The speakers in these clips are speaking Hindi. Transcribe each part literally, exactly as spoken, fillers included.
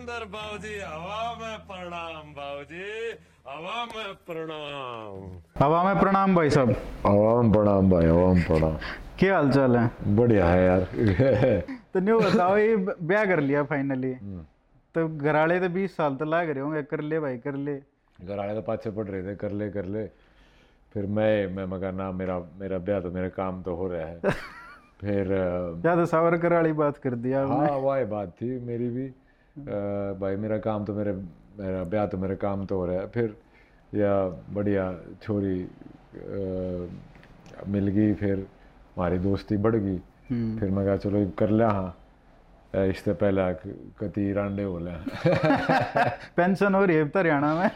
सिकंदर बाबूजी हवा में प्रणाम बाबूजी हवा में प्रणाम। हवा में प्रणाम भाई साहब। आवाम प्रणाम भाई, आवाम प्रणाम। क्या हाल चाल है? बढ़िया है यार। तो न्यू बताओ, ये ब्याह कर लिया फाइनली, तो घराले तो बीस साल तो लाग रहे होंगे, कर ले भाई कर ले। घर वाले तो पाछे पड़ रहे थे, कर ले कर ले। फिर मैं मैं मगर ना, मेरा मेरा ब्याह तो मेरे काम तो हो रहा है। फिर अ, ज्यादा सावरकर वाली बात कर दिया आपने। हाँ वही बात थी मेरी भी। अ, भाई मेरा काम तो मेरे मेरा ब्याह तो मेरे काम तो हो रहा है। फिर या बढ़िया छोरी अ, मिल गई, फिर हमारी दोस्ती बढ़ गई। फिर मैं कहा चलो कर लिया। हाँ इससे पहले कति रांडे बोले। पेंशन हो रही है अब तो हरियाणा में।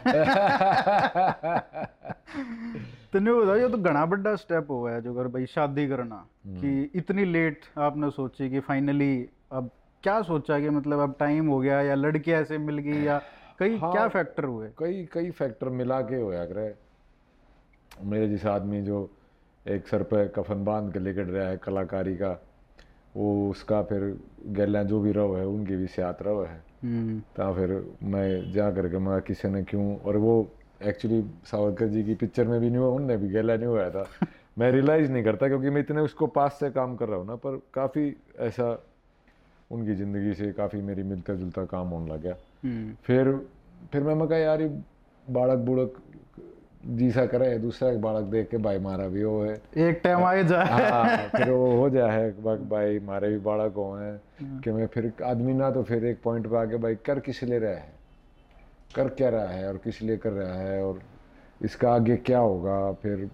तो न्यू बताओ, ये तो घना बड़ा स्टेप हुआ है जो कर भाई शादी करना, कि इतनी लेट आपने सोची कि फाइनली अब क्या सोचा कि मतलब अब टाइम हो गया, या लड़की ऐसे मिल गई, या कई हाँ, क्या फैक्टर हुए? कई कई फैक्टर मिला के होया करे। मेरे जैसा आदमी जो एक सर पे कफन बांध के लेकर रहा है कलाकारी का, वो उसका फिर गैला जो भी रहो है उनकी भी सियात रहो है। तो फिर मैं जा करके मैं किसी ने क्यों, और वो एक्चुअली सावरकर जी की पिक्चर में भी नहीं हुआ, उनने भी गैला नहीं हुआ था। मैं रियलाइज़ नहीं करता क्योंकि मैं इतने उसको पास से काम कर रहा हूँ ना, पर काफ़ी ऐसा उनकी ज़िंदगी से काफ़ी मेरी मिलता जुलता काम होने लग गया। फिर फिर मैं मैं कहा यार ये बालक बुड़क जीसा करे, दूसरा एक बालक देख के भाई मारा भी हो है, एक टाइम आए जाए। हाँ फिर वो हो जाए भाई मारे भी बालक हो हैं कि मैं फिर आदमी ना, तो फिर एक पॉइंट पे आके भाई कर किस लिए रहा है, कर क्या रहा है और किस लिए कर रहा है, और इसका आगे क्या होगा। फिर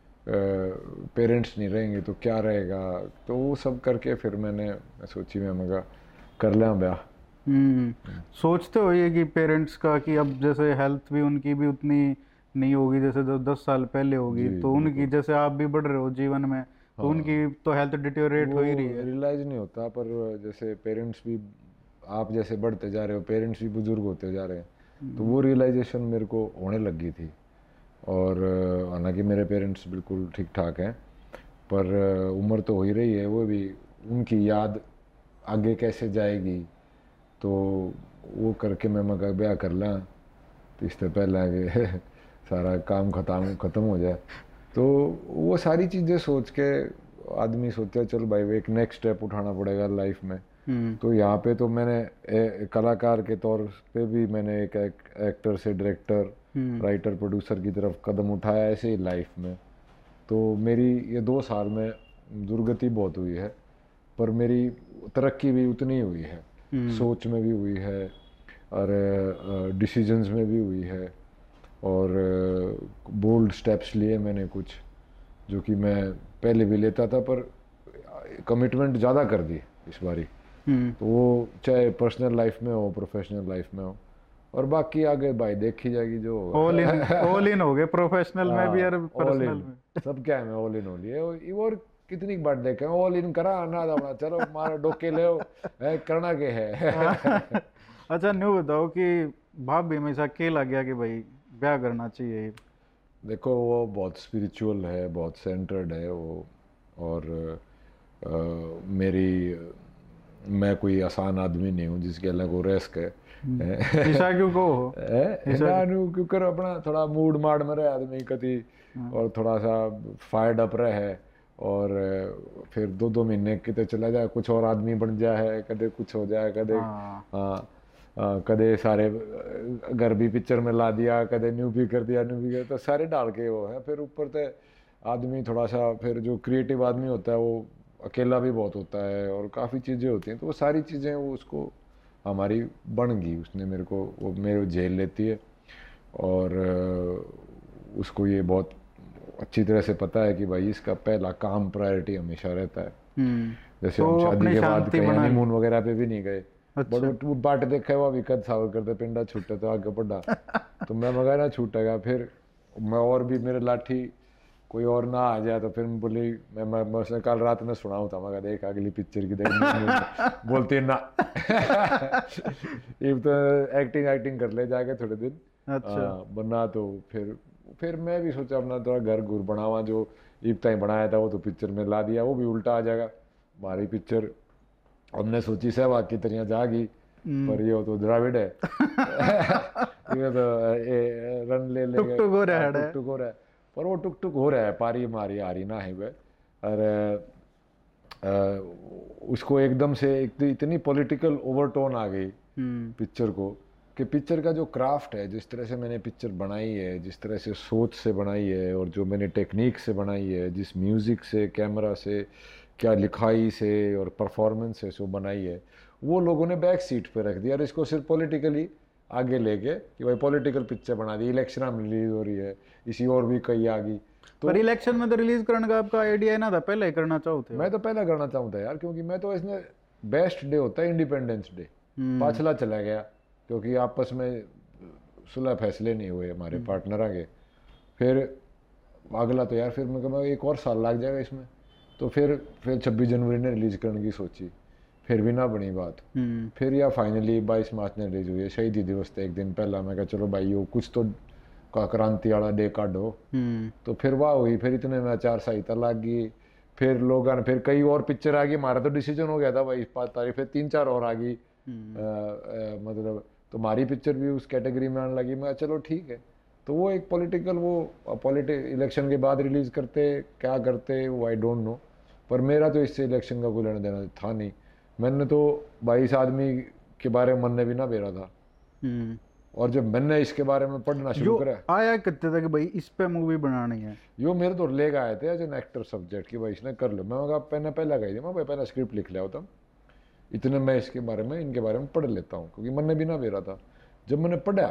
पेरेंट्स नहीं रहेंगे तो क्या रहेगा। तो वो सब करके फिर मैंने सोची मैं मगा कर लिया ब्याह। हम्म सोचते हो ये कि पेरेंट्स का, कि अब जैसे हेल्थ भी उनकी भी उतनी नहीं होगी जैसे जो दस साल पहले होगी, तो उनकी जैसे आप भी बढ़ रहे हो जीवन में, तो उनकी तो हेल्थ डिटेरियोरेट हो ही रही है। रियलाइज नहीं होता, पर जैसे पेरेंट्स भी आप जैसे बढ़ते जा रहे हो, पेरेंट्स भी बुजुर्ग होते जा रहे हैं, तो वो रियलाइजेशन मेरे को होने लगी थी। और हालांकि मेरे पेरेंट्स बिल्कुल ठीक ठाक हैं, पर उम्र तो हो ही रही है, वो भी उनकी याद आगे कैसे जाएगी, तो वो करके मैं मगर ब्याह कर ला, तो इससे पहले आगे सारा काम खत्म ख़त्म हो जाए। तो वो सारी चीज़ें सोच के आदमी सोचा चल भाई एक नेक्स्ट स्टेप उठाना पड़ेगा लाइफ में। तो यहाँ पे तो मैंने ए, कलाकार के तौर पे भी मैंने एक, एक एक्टर से डायरेक्टर राइटर प्रोड्यूसर की तरफ कदम उठाया ऐसे ही लाइफ में। तो मेरी ये दो साल में दुर्गति बहुत हुई है, पर मेरी तरक्की भी उतनी ही हुई है, सोच में भी हुई है और डिसीजंस में भी हुई है, और बोल्ड स्टेप्स लिए मैंने कुछ जो कि मैं पहले भी लेता था, पर कमिटमेंट ज़्यादा कर दी इस बारी। तो वो चाहे पर्सनल लाइफ में हो प्रोफेशनल लाइफ में हो, और बाकी आगे भाई देखी जाएगी जो होगा। ऑल इन ऑल इन हो गए प्रोफेशनल में भी और पर्सनल में, सब क्या है मैं ऑल इन हो लिए। और कितनी बार देखे ऑल इन करा ना दौड़ा, चलो मारो डोके ले करना के है। अच्छा न्यू बताओ कि भाव भी हमेशा अकेला गया कि भाई ब्याह करना चाहिए? देखो वो बहुत स्पिरिचुअल है, बहुत सेंटर्ड है वो, और आ, मेरी मैं कोई आसान आदमी नहीं हूँ जिसके अलग वो रिस्क है। ईशा क्यों को हो क्यों कर अपना थोड़ा मूड माड में रहे आदमी कति, और थोड़ा सा फायर्ड अप रहे, और फिर दो दो महीने कितने चला जाए कुछ और आदमी बन जाए, कदे कुछ हो जाए, कदे हाँ कदे सारे घर भी पिक्चर में ला दिया, कदे न्यू भी कर दिया न्यू भी कर, तो सारे डाल के वो है। फिर ऊपर से आदमी थोड़ा सा, फिर जो क्रिएटिव आदमी होता है वो अकेला भी बहुत होता है, और काफ़ी चीज़ें होती हैं, तो वो सारी चीज़ें वो उसको हमारी बन गई, उसने मेरे को वो मेरे झेल लेती है, और उसको ये बहुत अच्छी तरह से पता है कि भाई इसका पहला काम प्रायोरिटी हमेशा रहता है। जैसे तो हम शादी के बाद कहीं बना हनीमून वगैरह पे भी नहीं गए। अच्छा। बट बाट देखा हुआ भी कद सावर करते पिंडा छूटे तो आगे बढ़ा। तो मैं मगा ना छूटेगा, फिर मैं और भी मेरे लाठी कोई और ना आ जाए, तो फिर बोली मैं मैं, मैं उसने कल रात में सुनाऊँ था, मगर देख अगली पिक्चर की देख बोलती है ना। ये तो एक्टिंग एक्टिंग कर ले जाके थोड़े दिन। अच्छा। बना तो फिर फिर मैं भी सोचा अपना थोड़ा घर घुर बनावा, जो इब्ता ही बनाया था वो तो पिक्चर में ला दिया, वो भी उल्टा आ जाएगा। हमारी पिक्चर हमने सोची सहवाग की तरह जागी, पर ये तो द्राविड है ये तो ए, रन ले ले टुक टुक हो रहा है टुक टुक हो रहा है पर वो टुक टुक हो रहा है पारी मारी आ रही ना है वे और आ, उसको एकदम से एक तो इतनी पॉलिटिकल ओवरटोन आ गई पिक्चर को कि पिक्चर का जो क्राफ्ट है, जिस तरह से मैंने पिक्चर बनाई है, जिस तरह से सोच से बनाई है और जो मैंने टेक्निक से बनाई है, जिस म्यूज़िक से, कैमरा से, क्या लिखाई से और परफॉर्मेंस से सो बनाई है, वो लोगों ने बैक सीट पे रख दिया और इसको सिर्फ पॉलिटिकली आगे लेके कि भाई पॉलिटिकल पिक्चर बना दी, इलेक्शन में रिलीज हो रही है, इसी और भी कई आ गई। तो पर इलेक्शन में तो रिलीज करने का आपका आइडिया है ना था, पहले ही करना चाहते मैं तो पहले करना चाहता यार, क्योंकि मैं तो इसमें बेस्ट डे होता है इंडिपेंडेंस डे, पाछला चला गया क्योंकि आपस में सुलह फैसले नहीं हुए हमारे पार्टनर आगे, फिर अगला तो यार फिर मैं कहूँ एक और साल लग जाएगा इसमें, तो फिर फिर छब्बीस जनवरी ने रिलीज करने की सोची, फिर भी ना बनी बात, फिर या फाइनली बाईस मार्च ने रिलीज हुई है, शहीदी दिवस थे एक दिन पहला, मैं कहा चलो भाई वो कुछ तो का क्रांति वाला डे काटो, तो फिर वाह हुई, फिर इतने में आचार संहिता लग गई, फिर लोग आने, फिर कई और पिक्चर आ गई, हमारा तो डिसीजन हो गया था भाई पाँच तारीख, फिर तीन चार और आ गई, मतलब तो हमारी पिक्चर भी उस कैटेगरी में आने लगी। मैं चलो ठीक है, तो वो एक पॉलिटिकल वो पॉलिटिक इलेक्शन के बाद रिलीज करते क्या करते वो आई डोंट नो, पर मेरा तो इससे इलेक्शन का कोई लेना देना था नहीं, मैंने तो बाईस आदमी के बारे में मन ने भी ना बेरा था, और जब मैंने इसके बारे में पढ़ना शुरू करा आया कहते थे कि भाई इस पे मूवी बनानी है, यो मेरे तो लेके आए थे एज एन एक्टर सब्जेक्ट कि भाई इसने कर लो, मैं कहा पहले पहले गई थी मैं भाई पहले स्क्रिप्ट लिख लिया होता, इतने मैं इसके बारे में इनके बारे में पढ़ लेता हूँ, क्योंकि मन ने भी ना बेरा था। जब मैंने पढ़ा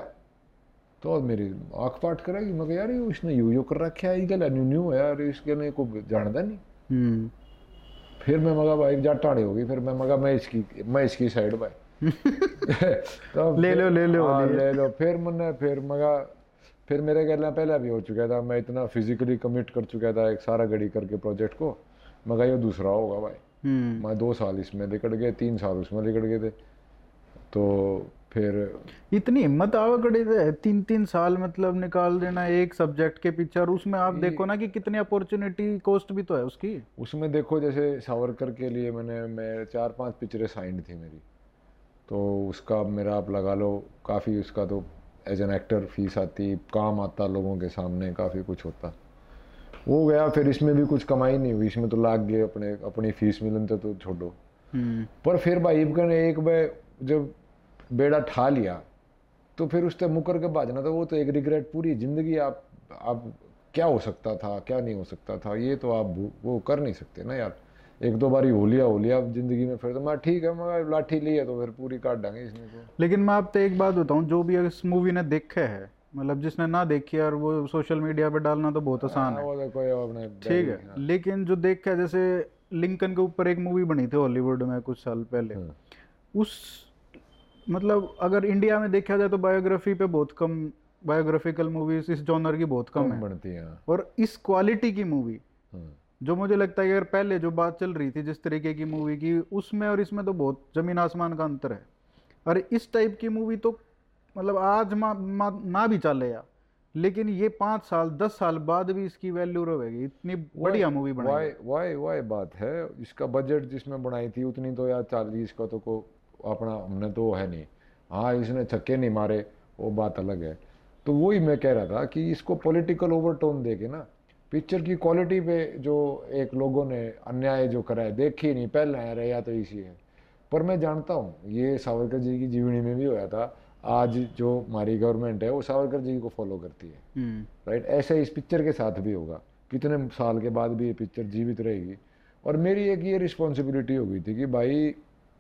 तो मेरी आँख पाट कराई, मैं यार ये इसने यू यू कर रखा है, गल न्यू न्यू है यार, इसके ने को जानता नहीं। फिर मैं मगा भाई जाटाड़ी हो गई, फिर मैं मगा मैं इसकी मैं इसकी साइड भाई तो ले लो ले लो हाँ ले लो, फिर मैंने फिर मगा फिर मेरे कहना पहले भी हो चुका था, मैं इतना फिजिकली कमिट कर चुका था एक सारा गड़ी करके प्रोजेक्ट को, मगा ये दूसरा होगा भाई, मैं दो साल इसमें लिकड़ गए, तीन साल उसमें लिकड़ गए थे, तो फिर इतनी हिम्मत आवकड़ी थे तीन तीन साल मतलब निकाल देना एक सब्जेक्ट के पीछे, और उसमें आप देखो ना कि कितनी अपॉर्चुनिटी कॉस्ट भी तो है उसकी, उसमें देखो जैसे सावरकर के लिए मैंने मैं चार पांच पिक्चरें साइंड थी मेरी, तो उसका मेरा आप लगा लो काफ़ी, उसका तो एज एन एक्टर फीस आती, काम आता लोगों के सामने, काफ़ी कुछ होता, वो गया, फिर इसमें भी कुछ कमाई नहीं हुई, इसमें तो लाग गए अपने अपनी फीस मिलन तो, तो छोड़ो, पर फिर भाई ने एक बार जब बेड़ा ठा लिया तो फिर उससे मुकर के भाजना, तो वो तो एक रिग्रेट पूरी ज़िंदगी, आप आप क्या हो सकता था क्या नहीं हो सकता था, ये तो आप वो कर नहीं सकते ना यार, एक दो बार हो लिया हो लिया जिंदगी में, फिर तो मैं ठीक है मैं लाठी ली है तो फिर पूरी काट डांगे इसमें को। लेकिन मैं आपसे एक बात बताऊं, जो भी इस मूवी ने देखे है, मतलब जिसने ना देखी और वो सोशल मीडिया पे डालना तो बहुत आसान है, वो तो कोई अपने ठीक है, लेकिन जो देखा, जैसे लिंकन के ऊपर एक मूवी बनी थी हॉलीवुड में कुछ साल पहले, उस मतलब अगर इंडिया में देखा जाए तो बायोग्राफी पे बहुत कम, बायोग्राफिकल मूवीज इस जॉनर की बहुत कम है बनती हैं, और इस क्वालिटी की मूवी जो मुझे लगता है यार पहले जो बात चल रही थी जिस तरीके की मूवी की, उसमें और इसमें तो बहुत जमीन आसमान का अंतर है, और इस टाइप की मूवी तो मतलब आज मा, मा, ना भी चले यार, लेकिन ये पाँच साल दस साल बाद भी इसकी वैल्यू रहेगी, इतनी बढ़िया मूवी बनाई। वाई वाई वाई बात है, इसका बजट जिसमें बनाई थी उतनी तो यार चालीस का तो को अपना हमने तो है नहीं, हाँ इसने छक्के नहीं मारे वो बात अलग है, तो वही मैं कह रहा था कि इसको पॉलिटिकल ओवरटोन दे के ना पिक्चर की क्वालिटी पे जो एक लोगों ने अन्याय जो करा है, देखी नहीं पहले है रहे या तो इसी है, पर मैं जानता हूँ ये सावरकर जी की जीवनी में भी होया था, आज जो हमारी गवर्नमेंट है वो सावरकर जी को फॉलो करती है, राइट, ऐसे इस पिक्चर के साथ भी होगा, कितने साल के बाद भी ये पिक्चर जीवित रहेगी, और मेरी एक ये रिस्पॉन्सिबिलिटी हो गई थी कि भाई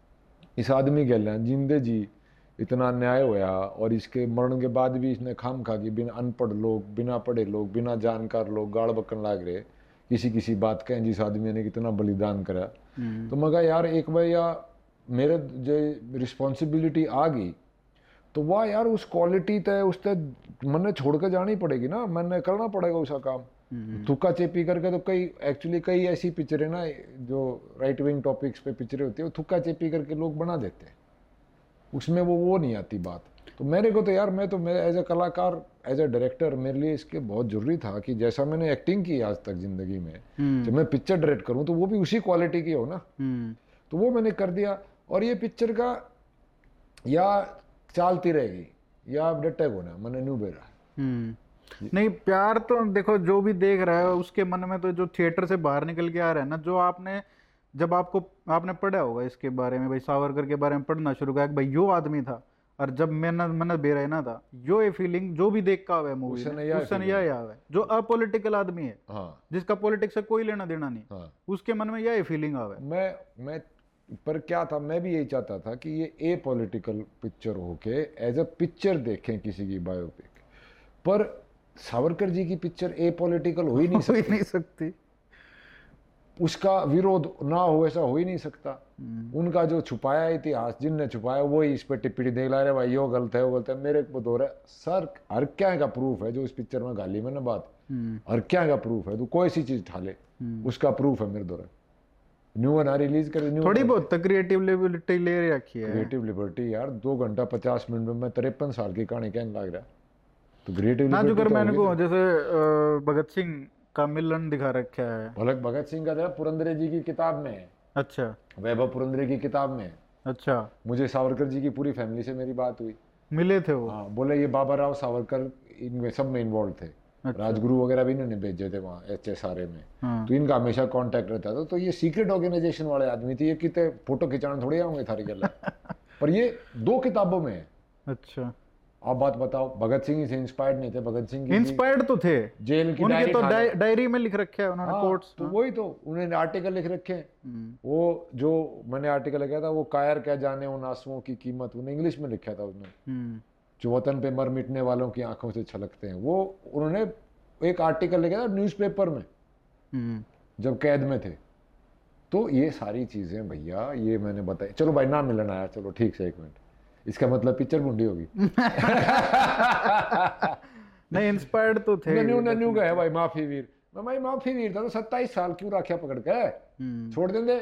इस आदमी के लिए जिंदे जी इतना अन्याय होया, और इसके मरण के बाद भी इसने खाम खा कि बिना अनपढ़ लोग, बिना पढ़े लोग, बिना जानकार लोग गाड़ बकन लाग रहे किसी किसी बात कहें, जिस आदमी ने कितना बलिदान करा, तो मैं कहा यार एक बार या मेरे जो रिस्पॉन्सिबिलिटी आ गई तो वाह यार उस क्वालिटी तय उस तय मैंने छोड़ कर जानी पड़ेगी ना, मैंने करना पड़ेगा उसका काम, थुक्का चेपी करके तो कई एक्चुअली कई ऐसी पिक्चरें ना जो राइट विंग टॉपिक्स पे पिक्चरें होती है वो थुक्का चेपी करके लोग बना देते हैं, उसमें वो वो नहीं आती बात, तो मेरे को तो यार मैं तो मेरे एज ए कलाकार एज ए डायरेक्टर मेरे लिए इसके बहुत ज़रूरी था कि जैसा मैंने एक्टिंग की आज तक ज़िंदगी में, जब मैं पिक्चर डायरेक्ट करूँ तो वो भी उसी क्वालिटी की हो ना, तो वो मैंने कर दिया, और ये पिक्चर का या चालती रहेगी या अब डटे होना मैंने न्यू बेरा। हम्म नहीं, प्यार तो देखो जो भी देख रहा है उसके मन में तो जो थिएटर से बाहर निकल के आ रहा है ना, जो आपने जब आपको आपने पढ़ा होगा इसके बारे में भाई, सावरकर के बारे में पढ़ना शुरू किया कि भाई यो आदमी था, और जब मैंने मैंने बेरहना था, यो ये फीलिंग जो भी देख का हुआ है मूवी उसने में, यह उसने feeling। यह आवा है जो अपॉलिटिकल आदमी है, हाँ जिसका पॉलिटिक्स से कोई लेना देना नहीं, हाँ उसके मन में यह फीलिंग आवा है। मैं मैं पर क्या था, मैं भी यही चाहता था कि ये ए पॉलिटिकल पिक्चर होके एज अ पिक्चर देखें किसी की बायोपिक, पर सावरकर जी की पिक्चर ए पॉलिटिकल हो ही नहीं हो ही सकती, नहीं सकती। उसका विरोध ना हो ऐसा हो ही नहीं सकता। उनका जो छुपाया इतिहास जिनने छुपाया वही इस पे टिप्पणी दे ला रहे भाई यो गलत है वो गलत है, मेरे को दो रहा सर हर क्या का प्रूफ है जो इस पिक्चर में गाली में ना बात, हर क्या का प्रूफ है, तू कोई सी चीज ठाले उसका प्रूफ है मेरे दो न्यू वन रिलीज कर न्यू थोड़ी बहुत क्रिएटिव लिबर्टी ले रखी है। क्रिएटिव लिबर्टी यार, दो घंटा पचास मिनट में मैं तिरपन साल की कहानी कहने लग रहा, तो क्रिएटिव ना जो कर लिबर्टी मैंने को जैसे अ, भगत सिंह का मिलन दिखा रखा है। भगत भगत सिंह का जरा पुरंदरे जी की किताब में है, अच्छा वैभव पुरंदरे की किताब में है। अच्छा, मुझे सावरकर जी की पूरी फैमिली से मेरी बात हुई, मिले थे वो। हाँ बोले ये बाबा राव सावरकर इनमें सब में इन्वॉल्व थे, अच्छा। राजगुरु वगैरह भी इन्होंने भेजे थे वहाँ एच एस आर ए में, हाँ। तो इनका हमेशा कांटेक्ट रहता था, तो ये सीक्रेट ऑर्गेनाइजेशन वाले आदमी थे, ये कितने फोटो खिंचाने थोड़ी आऊंगे थारी गल पर ये दो किताबों में है। अच्छा, आप बात बताओ, भगत सिंह से इंस्पायर्ड नहीं थे, भगत सिंह की इंस्पायर्ड तो थे, जेल की उनके डायरी तो था। डाय, डायरी में लिख रखे हैं उन्होंने, हाँ, कोट्स। तो वही तो उन्होंने आर्टिकल लिख रखे हैं, वो जो मैंने आर्टिकल लिखा था वो कायर क्या जाने उन आंसुओं की कीमत, उन्हें इंग्लिश में लिखा था उसने, जो वतन पे मर मिटने वालों की आंखों से छलकते हैं, वो उन्होंने एक आर्टिकल लिखा था न्यूज़पेपर में जब कैद में थे। तो ये सारी चीजें भैया ये मैंने बताई, चलो भाई ना मिलन आया, चलो ठीक से एक मिनट, इसका मतलब पिक्चर बुंडी होगी नहीं, इंस्पायर्ड तो थे। न्यू न्यू गए भाई माफी वीर, मैं भाई माफी वीर था तो सत्ताईस साल क्यों रखा पकड़ के, छोड़ देंगे,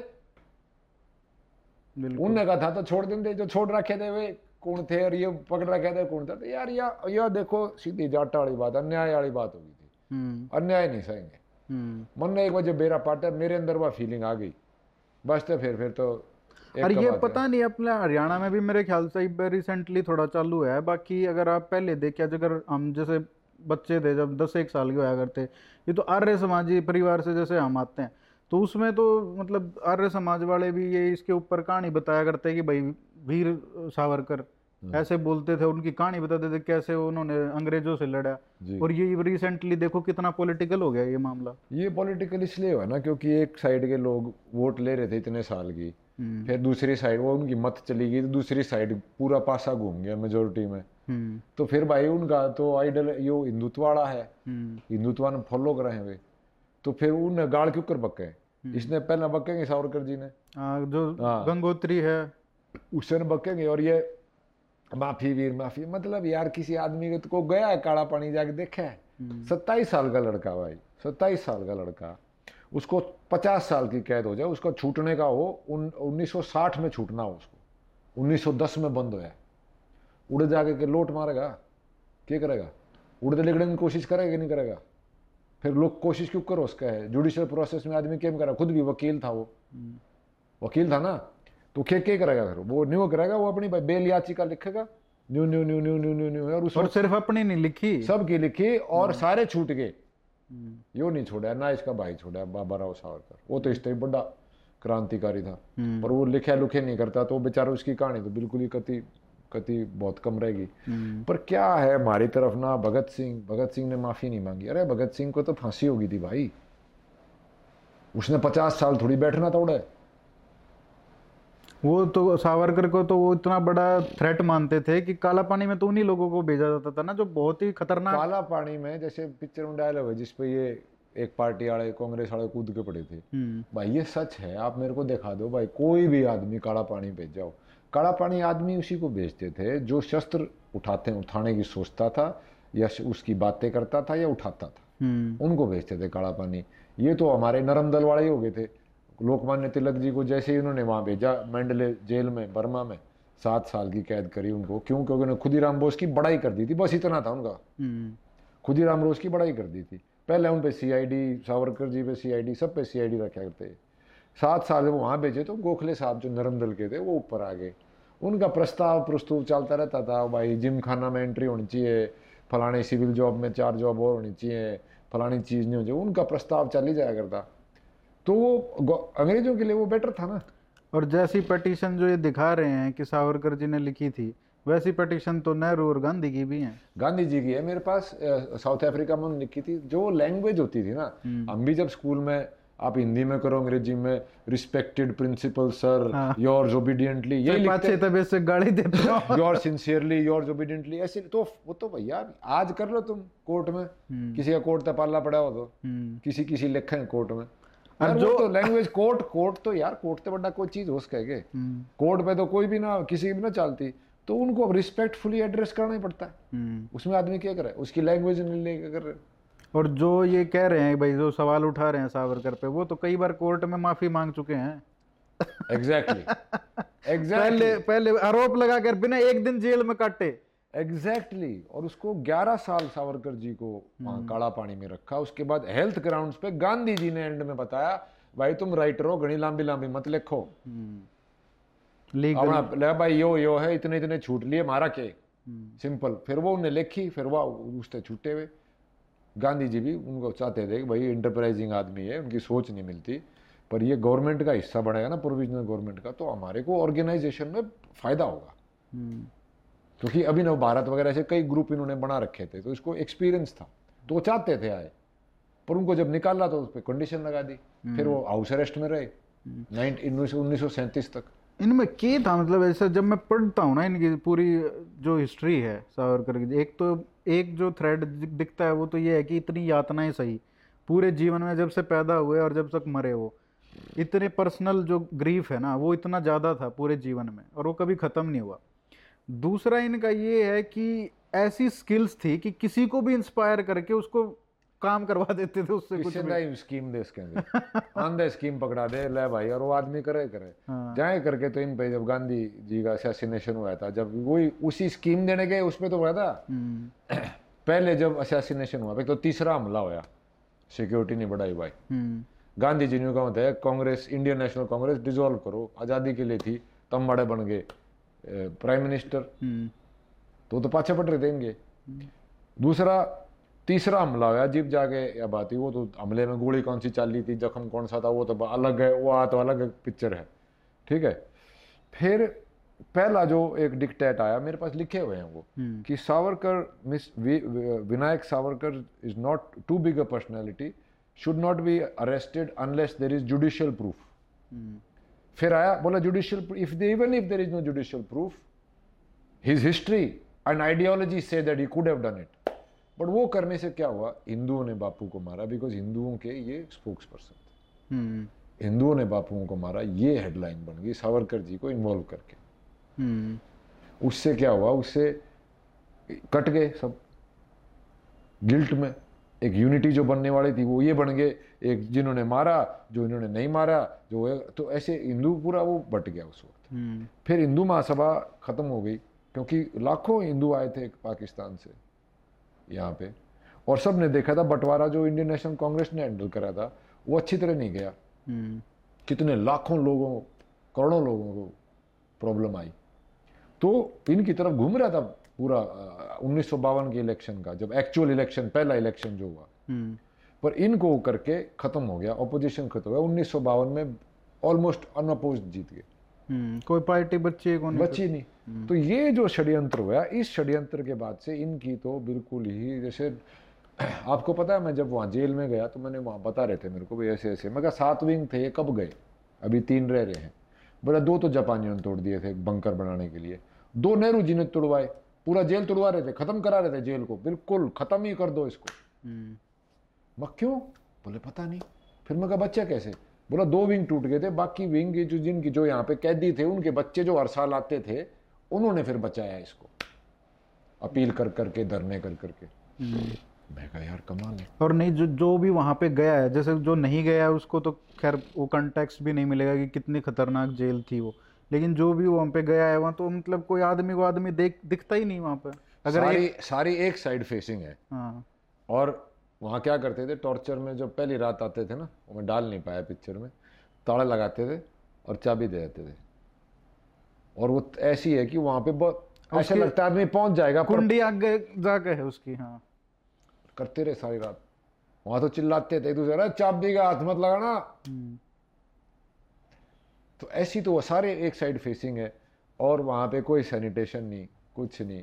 उनने कहा था तो छोड़ देंगे, जो छोड़ रखे थे वे कौन थे और ये पकड़ रखे थे कौन था, तो यार या, या देखो सीधी जाटा वाली बात, अन्याय वाली बात होगी थी, अन्याय नहीं सहेंगे। मन ने एक बार जब बेरा पाटा मेरे अंदर वह फीलिंग आ गई, बस तो फिर फिर तो और ये पता नहीं अपने हरियाणा में भी मेरे ख्याल से रिसेंटली थोड़ा चालू है, बाकी अगर आप पहले देखे, अगर हम जैसे बच्चे थे जब दस एक साल के होया करते, ये तो आर्य समाजी परिवार से जैसे हम आते हैं, तो उसमें तो मतलब आर्य समाज वाले भी ये इसके ऊपर कहानी बताया करते हैं कि भाई वीर सावरकर ऐसे बोलते थे, उनकी कहानी बताते थे कैसे उन्होंने अंग्रेजों से लड़ा, और ये रिसेंटली देखो कितना पॉलिटिकल हो गया ये मामला। ये पॉलिटिकल इसलिए हुआ ना क्योंकि एक साइड के लोग वोट ले रहे थे इतने साल की, फिर दूसरी साइड वो उनकी मत चली गई, तो दूसरी साइड पूरा पासा घूम गया मेजोरिटी में, तो फिर भाई उनका तो आइडल यो हिंदुत्व वाला है, हिंदुत्व ने फॉलो करे हैं वे, तो फिर उन्हें गाड़ क्यों कर बके, इसने पहले बकेंगे सावरकर जी ने, आ, जो गंगोत्री है उसने बकेंगे, और ये माफी वीर माफी, मतलब यार किसी आदमी को गया है काला पानी जाके देखा है, सत्ताईस साल का लड़का भाई, सत्ताईस साल का लड़का, उसको पचास साल की कैद हो जाए, उसका छूटने का हो उन उन्नीस सौ साठ में छूटना हो उसको, उन्नीस सौ दस में बंद होया, उड़ जाके के लोट मारेगा, क्या करेगा, उड़ते लिगड़ने की कोशिश करेगा कि नहीं करेगा, फिर लोग कोशिश क्यों करो उसका है, जुडिशियल प्रोसेस में आदमी क्या करा, खुद भी वकील था, वो वकील था ना, तो क्या क्या करेगा, फिर वो न्यू करेगा, वो अपनी बेल याचिका लिखेगा, न्यू न्यू न्यू न्यू न्यू न्यू न्यू, और उस और सिर्फ अपनी नहीं लिखी, सबकी लिखी, और सारे छूट गए, यो नहीं छोड़ा ना, इसका भाई छोड़ा बाबा राव सावरकर, वो तो इससे बड़ा क्रांतिकारी था, पर वो लिखे लुखे नहीं करता, तो बेचारा उसकी कहानी तो बिल्कुल ही कति कति बहुत कम रहेगी। पर क्या है हमारी तरफ ना, भगत सिंह भगत सिंह ने माफी नहीं मांगी, अरे भगत सिंह को तो फांसी होगी थी भाई, उसने पचास साल थोड़ी बैठना था उड़े, वो तो सावरकर को तो वो इतना बड़ा थ्रेट मानते थे कि काला पानी में तो उन्हीं लोगों को भेजा जाता था ना जो बहुत ही खतरनाक, काला पानी में जैसे पिक्चर में डायलॉग है जिसपे ये एक पार्टी वाले कांग्रेस वाले कूद के पड़े थे, भाई ये सच है, आप मेरे को दिखा दो भाई, कोई भी आदमी काला पानी भेज जाओ, काला पानी आदमी उसी को भेजते थे जो शस्त्र उठाते उठाने की सोचता था या उसकी बातें करता था या उठाता था, उनको भेजते थे काला पानी। ये तो हमारे नरम दल वाले ही हो गए थे, लोकमान्य तिलक जी को जैसे ही उन्होंने वहां भेजा मेंडले जेल में बर्मा में, सात साल की कैद करी उनको, क्यों, क्योंकि उन्होंने खुदीराम बोस की बड़ाई कर दी थी, बस इतना था उनका, खुदीराम बोस की बड़ाई कर दी थी, पहले उन पे सीआईडी, सावरकर जी पे सीआईडी, सब पे सीआईडी रखा करते। सात साल जब वहां भेजे तो गोखले साहब जो नरम दल के थे वो ऊपर आ गए, उनका प्रस्ताव प्रस्तुत चलता रहता था, भाई जिम खाना में एंट्री होनी चाहिए, फलाने सिविल जॉब में चार जॉब और होनी चाहिए, फलानी चीज़ नहीं होनी चाहिए, उनका प्रस्ताव चल ही जाया करता। तो वो अंग्रेजों के लिए वो बेटर था ना। और जैसी पटिशन जो ये दिखा रहे हैं कि सावरकर जी ने लिखी थी, वैसी पटिशन तो नेहरू और गांधी की भी है। गांधी जी की है मेरे पास, साउथ अफ्रीका में उन्होंने लिखी थी। जो लैंग्वेज होती थी ना, हम भी जब स्कूल में आप हिंदी में करो, अंग्रेजी में respected principal sir, yours obediently, यही लिखते हैं। तबीयत से गाली देते हो, योर सिंसियरली, योर्स ओबीडियंटली, ऐसे। तो वो तो भैया आज कर लो तुम कोर्ट में, किसी का कोर्ट तपाला पड़ा हो तो किसी किसी लिखे हैं कोर्ट में, यार जो तो लैंग्वेज कोर्ट कोर्ट तो यार कोर्ट तो बड़ा कोई चीज हो सके, कोर्ट पे तो कोई भी ना किसी की भी ना चलती, तो उनको अब रिस्पेक्टफुली एड्रेस करना ही पड़ता है। उसमें आदमी क्या करे, उसकी लैंग्वेज नहीं कर रहे। और जो ये कह रहे हैं भाई, जो सवाल उठा रहे हैं सावरकर पे, वो तो कई बार कोर्ट में माफी मांग चुके हैं। एग्जैक्टली एग्जैक्टली पहले पहले आरोप लगाकर बिना एक दिन जेल में काटे। Exactly exactly. और उसको ग्यारह साल सावरकर जी को वहां काला पानी में रखा। उसके बाद हेल्थ ग्राउंड्स पे गांधी जी ने एंड में बताया, भाई तुम राइटर हो, घनी लांबी लांबी मत लिखो, अपना भाई यो यो है, इतने इतने छूट लिए मारा के, सिंपल। फिर वो उन्हें लिखी, फिर वो उससे छूटे हुए। गांधी जी भी उनको चाहते थे कि भाई इंटरप्राइजिंग आदमी है, उनकी सोच नहीं मिलती, पर ये गवर्नमेंट का हिस्सा बनेगा ना, प्रोविजनल गवर्नमेंट का, तो हमारे को ऑर्गेनाइजेशन में फायदा होगा। क्योंकि अभिनव भारत वगैरह से कई ग्रुप इन्होंने बना रखे थे, तो इसको एक्सपीरियंस था, तो वो चाहते थे आए, पर उनको जब निकाला तो उस पर कंडीशन लगा दी, फिर वो हाउस अरेस्ट में रहे उन्नीस सौ सैंतीस तक। इनमें क्या था, मतलब ऐसा जब मैं पढ़ता हूँ ना इनकी पूरी जो हिस्ट्री है सावरकर की, एक तो एक जो थ्रेड दिखता है वो तो ये है कि इतनी यातनाएं सही पूरे जीवन में, जब से पैदा हुए और जब तक मरे, वो इतने पर्सनल जो ग्रीफ है ना वो इतना ज़्यादा था पूरे जीवन में, और वो कभी ख़त्म नहीं हुआ। दूसरा इनका ये है कि ऐसी स्किल्स थी कि किसी को भी इंस्पायर करके उसको काम करवा देते थे उससे कुछ भी। स्कीम दे इसके अंदर स्कीम पकड़ा दे ले भाई, और वो आदमी करे करे हाँ। जाए करके। तो इन पे जब गांधी जी का असैसिनेशन हुआ था, जब वही उसी स्कीम देने गए उसमें तो हुआ था पहले जब असैसिनेशन हुआ तो तीसरा हमला हुआ, सिक्योरिटी नहीं बढ़ाई भाई। गांधी जी ने कहा था Congress, Indian National Congress dissolve करो, आजादी के लिए थी, तब बड़े बन गए प्राइम मिनिस्टर, तो तो पाछे पड़ रहे थे इनके। दूसरा तीसरा हमला हुआ जीप जाके या बात ही, वो तो हमले में गोली कौन सी चाली थी, जख्म कौन सा था, वो तो अलग है, वो आ तो अलग पिक्चर है, ठीक है। फिर पहला जो एक डिक्टेट आया मेरे पास लिखे हुए हैं वो कि Savarkar, Mr Vinayak Savarkar is not too big a personality, should not be arrested unless there is judicial proof. फिर आया बोला judicial, if they even if there is no judicial proof, his history and ideology से that he could have done it. But वो करने से क्या हुआ, हिंदुओं ने बापू को मारा, बिकॉज हिंदुओं के ये स्पोक्स पर्सन थे, हिंदुओं ने बापुओं को मारा, ये हेडलाइन बन गई सावरकर जी को इन्वॉल्व करके। उससे क्या हुआ, उससे कट गए सब गिल्ट में। एक यूनिटी जो बनने वाली थी वो ये बन गए, एक जिन्होंने मारा, जो इन्होंने नहीं मारा, जो है, तो ऐसे हिंदू पूरा वो बट गया उस वक्त। फिर हिंदू महासभा खत्म हो गई, क्योंकि लाखों हिंदू आए थे पाकिस्तान से यहाँ पे, और सब ने देखा था बंटवारा जो इंडियन नेशनल कांग्रेस ने हैंडल करा था वो अच्छी तरह नहीं गया। कितने लाखों लोगों, करोड़ों लोगों को प्रॉब्लम आई, तो इनकी तरफ घूम रहा था पूरा उन्नीस सौ बावन के इलेक्शन का, जब एक्चुअल इलेक्शन, पहला इलेक्शन जो हुआ, पर इनको करके खत्म हो गया, ऑपोजिशन खत्म हो गया। उन्नीस सौ बावन में ऑलमोस्ट अनअपोज्ड जीत गए, कोई पार्टी बची को नहीं बची नहीं। तो ये जो षड्यंत्र हुआ, इस षड्यंत्र के बाद से इनकी तो बिल्कुल ही, जैसे आपको पता है मैं जब वहाँ जेल में गया तो मैंने वहाँ बता रहे थे मेरे को भी ऐसे ऐसे, मैं कहा सात विंग थे, कब गए, अभी तीन रह रहे हैं। बोला दो तो जापानियों ने तोड़ दिए थे बंकर बनाने के लिए, दो नेहरू जी ने तोड़वाए, पूरा जेल तोड़वा रहे थे, खत्म करा रहे थे जेल को, बिल्कुल खत्म ही कर दो इसको। मैं क्यों, बोले पता नहीं। फिर मैं कहा बच्चा कैसे, बोला दो विंग टूट गए थे, बाकी विंग जो जिनकी जो यहाँ पे कैदी थे उनके बच्चे जो हर साल आते थे उन्होंने फिर बचाया इसको, अपील कर करके, धरने कर करके। मैं कहा यार कमाल है। और नहीं, जो जो भी वहाँ पे गया है, जैसे जो नहीं गया है उसको तो खैर वो कंटेक्स्ट भी नहीं मिलेगा कि कितनी खतरनाक जेल थी वो, लेकिन जो भी वहाँ पे गया है वहाँ तो मतलब कोई आदमी को आदमी देख दिखता ही नहीं वहाँ पे। अगर सारी एक, सारी एक साइड फेसिंग है। हाँ। और वहाँ क्या करते थे टॉर्चर में, जब पहली रात आते थे ना, वो मैं डाल नहीं पाया पिक्चर में, ताला लगाते थे और चाबी दे देते थे, और वो ऐसी है कि वहां पे बहुत ऐसा उसकी- लगता है आदमी पहुंच जाएगा पर कुंडी आगे जाके है उसकी। हाँ। करते रहे सारी रात। वहां तो चिल्लाते थे एक दूसरे, अरे चाबी का हाथ मत लगाना। हम्म। तो ऐसी तो वो सारे एक साइड फेसिंग है, और वहां पे कोई सैनिटेशन नहीं, कुछ नहीं,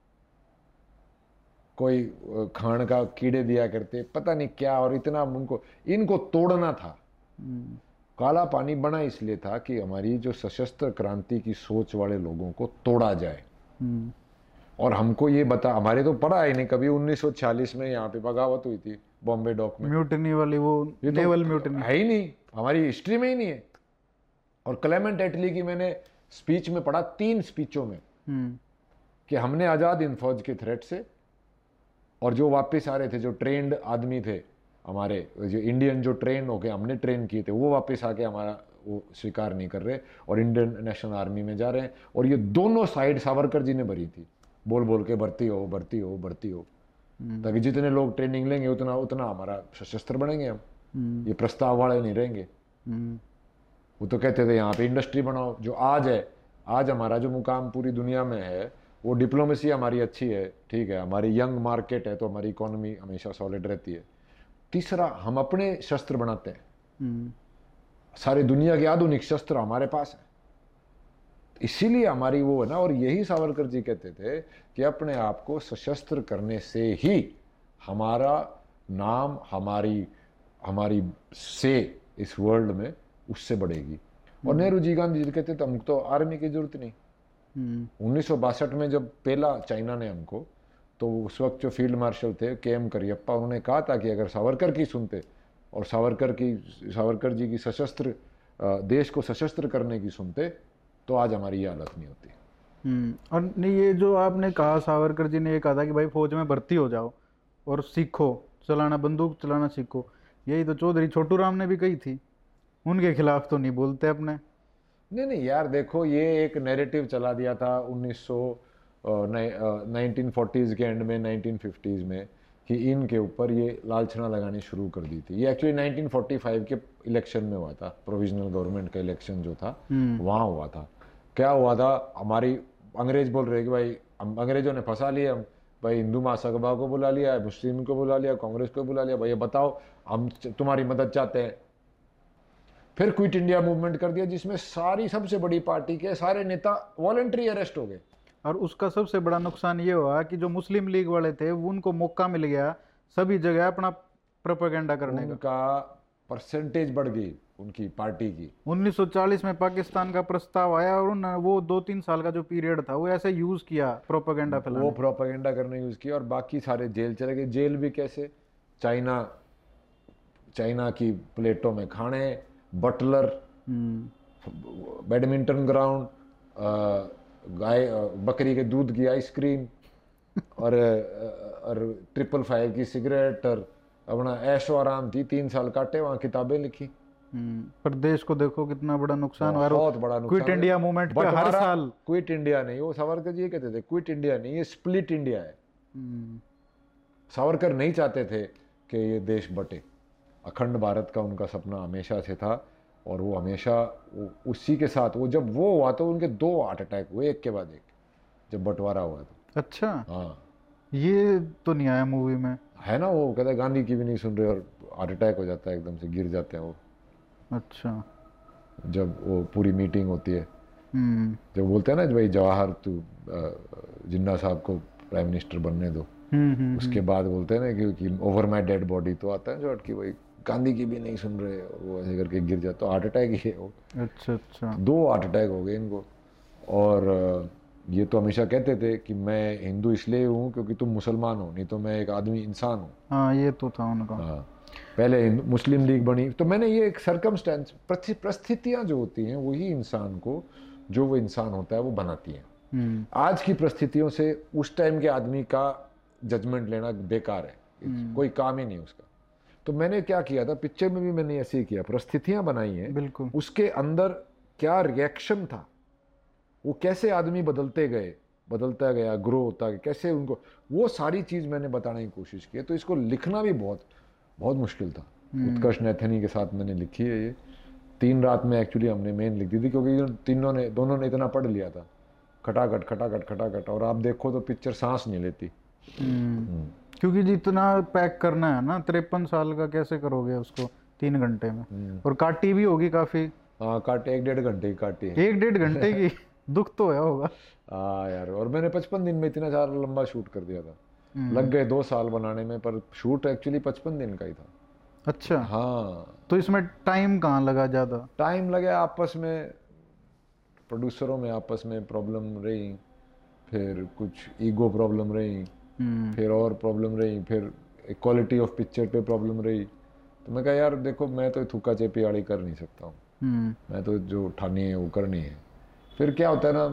कोई अ, खान का कीड़े दिया करते पता नहीं क्या, और इतना उनको इनको तोड़ना था। हम्म। काला पानी बना इसलिए था कि हमारी जो सशस्त्र क्रांति की सोच वाले लोगों को तोड़ा जाए। हम्म। और हमको ये बता, हमारे तो पढ़ा है नहीं कभी, उन्नीस सौ छियालीस में यहाँ पे बगावत हुई थी बॉम्बे डॉक में, म्यूटनी वाली वो ये तो नेवल म्यूटनी। है ही नहीं, हमारी हिस्ट्री में ही नहीं है। और क्लेमेंट एटली की मैंने स्पीच में पढ़ा, तीन स्पीचों में, हम्म। कि हमने आज़ाद हिंद फौज के थ्रेट से, और जो वापस आ रहे थे जो ट्रेंड आदमी थे हमारे, जो इंडियन जो ट्रेन होके हमने ट्रेन किए थे, वो वापस आके हमारा वो स्वीकार नहीं कर रहे और इंडियन नेशनल आर्मी में जा रहे हैं। और ये दोनों साइड सावरकर जी ने भरी थी, बोल बोल के भर्ती हो भर्ती हो भर्ती हो, ताकि जितने लोग ट्रेनिंग लेंगे उतना उतना हमारा सशस्त्र बनेंगे हम, हम्म। ये प्रस्ताव वाले नहीं रहेंगे। हम्म। वो तो कहते थे यहाँ पे इंडस्ट्री बनाओ। जो आज है, आज हमारा जो मुकाम पूरी दुनिया में है, वो डिप्लोमेसी हमारी अच्छी है, ठीक है, हमारी यंग मार्केट है, तो हमारी इकोनॉमी हमेशा सॉलिड रहती है। तीसरा, हम अपने शस्त्र बनाते हैं, हम्म। सारी दुनिया के आधुनिक शस्त्र हमारे पास है, इसीलिए हमारी वो है ना। और यही सावरकर जी कहते थे कि अपने आप को सशस्त्र करने से ही हमारा नाम, हमारी हमारी से इस वर्ल्ड में उससे बढ़ेगी। और नेहरू जी, गांधी जी कहते थे हमको तो आर्मी की जरूरत नहीं। हम्म। उन्नीस सौ बासठ में जब पहला चाइना ने हमको, तो उस वक्त जो फील्ड मार्शल थे के एम करियप्पा, उन्होंने कहा था कि अगर सावरकर की सुनते और सावरकर की सावरकर जी की सशस्त्र देश को सशस्त्र करने की सुनते, तो आज हमारी ये हालत नहीं होती। हम्म। और नहीं, ये जो आपने कहा, सावरकर जी ने ये कहा था कि भाई फौज में भर्ती हो जाओ और सीखो चलाना, बंदूक चलाना सीखो, यही तो चौधरी छोटू राम ने भी कही थी। उनके खिलाफ तो नहीं बोलते अपने। नहीं नहीं यार, देखो ये एक नैरेटिव चला दिया था उन्नीस सौ नाइनटीन फोर्टीज़ के एंड में, नाइनटीन फिफ्टीज़ में, कि इनके ऊपर ये लालछना लगानी शुरू कर दी थी। ये एक्चुअली नाइनटीन फोर्टी फाइव के इलेक्शन में हुआ था, प्रोविजनल गवर्नमेंट का इलेक्शन जो था वहाँ हुआ था। क्या हुआ था, हमारी अंग्रेज बोल रहे कि भाई हम अंग्रेजों ने फंसा लिया, हम भाई हिंदू महासभा को बुला लिया, मुस्लिम को बुला लिया, कांग्रेस को बुला लिया, भाई ये बताओ हम तुम्हारी मदद चाहते हैं। फिर क्विट इंडिया मूवमेंट कर दिया, जिसमें सारी सबसे बड़ी पार्टी के सारे नेता वॉलंटरी अरेस्ट हो गए। और उसका सबसे बड़ा नुकसान ये हुआ कि जो मुस्लिम लीग वाले थे वो, उनको मौका मिल गया सभी जगह अपना प्रोपेगेंडा करने का। उनका परसेंटेज बढ़ गई उनकी पार्टी की। उन्नीस सौ चालीस में पाकिस्तान का प्रस्ताव आया और उन वो दो तीन साल का जो पीरियड था वो ऐसे यूज किया प्रोपेगेंडा वो फैलाने। प्रोपेगेंडा करने यूज किया, और बाकी सारे जेल चले गए। जेल भी कैसे, चाइना चाइना की प्लेटों में खाने, बटलर, बैडमिंटन ग्राउंड, गाय बकरी के दूध की आइसक्रीम, और और ट्रिपल फाइव की सिगरेट, और अपना ऐशो आराम थी। तीन साल काटे वहाँ, किताबें लिखी। पर देश को देखो कितना बड़ा नुकसान हुआ। बहुत बड़ा नुकसान। क्विट इंडिया मूवमेंट पे हर साल, क्विट इंडिया नहीं, वो सावरकर जी कहते थे क्विट इंडिया नहीं, ये स्प्लिट इंडिया है। सावरकर नहीं चाहते थे कि ये देश बटे। अखंड भारत का उनका सपना हमेशा से था, और वो हमेशा वो उसी के साथ, वो जब वो हुआ तो उनके दो हार्ट अटैक हुए एक के बाद एक, जब बंटवारा हुआ तो। अच्छा, हाँ, ये तो नहीं आया मूवी में, है ना। वो कहते हैं गांधी की भी नहीं सुन रहे और हार्ट अटैक हो जाता है, एकदम से गिर जाते हैं वो। अच्छा, जब वो पूरी मीटिंग होती है, हम्म जब बोलते हैं ना भाई जवाहर तू जिन्ना साहब को प्राइम मिनिस्टर बनने दो, हम्म हम्म, उसके बाद बोलते हैं ना कि, कि ओवर माई डेड बॉडी, तो आता है जो कि भाई गांधी की भी नहीं सुन रहे, वो ऐसे करके गिर जाता, तो हार्ट अटैक ही है वो। अच्छा अच्छा, दो हार्ट अटैक हो गए इनको। और ये तो हमेशा कहते थे कि मैं हिंदू इसलिए हूँ क्योंकि तुम मुसलमान हो, नहीं तो मैं एक आदमी इंसान हूँ। हाँ ये तो था उनका। हाँ, पहले हिंदू मुस्लिम लीग बनी, तो मैंने ये एक सर्कमस्टेंस, परिस्थितियाँ जो होती हैं वही इंसान को, जो वो इंसान होता है वो बनाती हैं। हम्म आज की परिस्थितियों से उस टाइम के आदमी का जजमेंट लेना बेकार है, कोई काम ही नहीं उसका। तो मैंने क्या किया था, पिक्चर में भी मैंने ऐसे ही किया, परिस्थितियां बनाई हैं, बिल्कुल, उसके अंदर क्या रिएक्शन था, वो कैसे आदमी बदलते गए, बदलता गया, ग्रो होता गया, कैसे उनको, वो सारी चीज़ मैंने बताने की कोशिश की है। तो इसको लिखना भी बहुत बहुत मुश्किल था। उत्कर्ष नैथनी के साथ मैंने लिखी है ये, तीन रात में एक्चुअली हमने मेन लिख दी थी, क्योंकि तीनों ने दोनों ने इतना पढ़ लिया था, खटाखट खटाखट खटाखट, और आप देखो तो पिक्चर सांस नहीं लेती। हम्म, क्योंकि जितना पैक करना है ना, तिरपन साल का कैसे करोगे उसको तीन घंटे में, और काटी भी होगी काफी। हाँ काटे, एक डेढ़ घंटे की काटी है। एक डेढ़ घंटे की दुख तो है होगा। हाँ यार, और मैंने पचपन दिन में इतना सारा लंबा शूट कर दिया था। लग गए दो साल बनाने में, पर शूट एक्चुअली पचपन दिन का ही था। अच्छा, हाँ तो इसमें टाइम कहाँ लगा ज्यादा? टाइम लगे आपस में, प्रोड्यूसरों में आपस में प्रॉब्लम रही, फिर कुछ ईगो प्रॉब्लम रही, हम्म, फिर और प्रॉब्लम रही, फिर क्वालिटी ऑफ पिक्चर पे प्रॉब्लम रही। तो मैं कहा यार देखो, मैं तो थूका चेपी आड़ी कर नहीं सकता हूँ, हम्म, मैं तो जो ठानी है वो करनी है। फिर क्या होता है ना,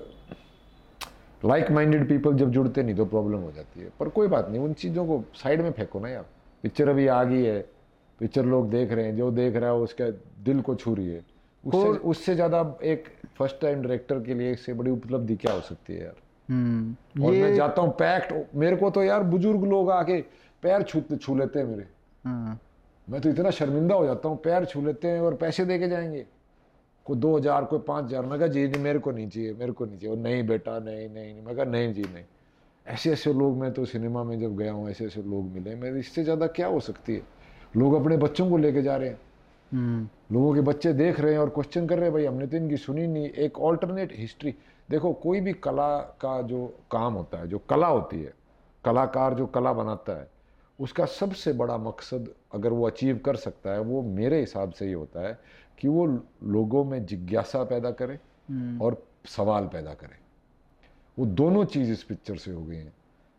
लाइक माइंडेड पीपल जब जुड़ते नहीं तो प्रॉब्लम हो जाती है। पर कोई बात नहीं, उन चीज़ों को साइड में फेंको ना यार। पिक्चर अभी आ गई है, पिक्चर लोग देख रहे हैं, जो देख रहा है उसके दिल को छू रही है। उससे उससे ज़्यादा एक फर्स्ट टाइम डायरेक्टर के लिए इससे बड़ी उपलब्धि क्या हो सकती है यार। हम्म, और ये मैं जाता हूँ पैक्ट, मेरे को तो यार बुजुर्ग लोग आके पैर छू छू लेते हैं मेरे। हाँ, मैं तो इतना शर्मिंदा हो जाता हूँ, पैर छू लेते हैं और पैसे दे के जाएंगे, कोई दो हजार कोई पाँच हजार। मैं कहा जी नहीं, मेरे को नहीं चाहिए, मेरे को नहीं चाहिए। और नहीं बेटा नहीं नहीं नहीं, मैं कहा नहीं जी नहीं। ऐसे ऐसे लोग, मैं तो सिनेमा में जब गया हूँ ऐसे ऐसे लोग मिले, मेरे इससे ज़्यादा क्या हो सकती है। लोग अपने बच्चों को लेके जा रहे हैं, हम्म, लोगों के बच्चे देख रहे हैं और क्वेश्चन कर रहे हैं, भाई हमने तो इनकी सुनी नहीं। एक ऑल्टरनेट हिस्ट्री। देखो कोई भी कला का जो काम होता है, जो कला होती है, कलाकार जो कला बनाता है, उसका सबसे बड़ा मकसद अगर वो अचीव कर सकता है, वो मेरे हिसाब से ये होता है कि वो लोगों में जिज्ञासा पैदा करे और सवाल पैदा करे। वो दोनों चीज़ इस पिक्चर से हो गई हैं।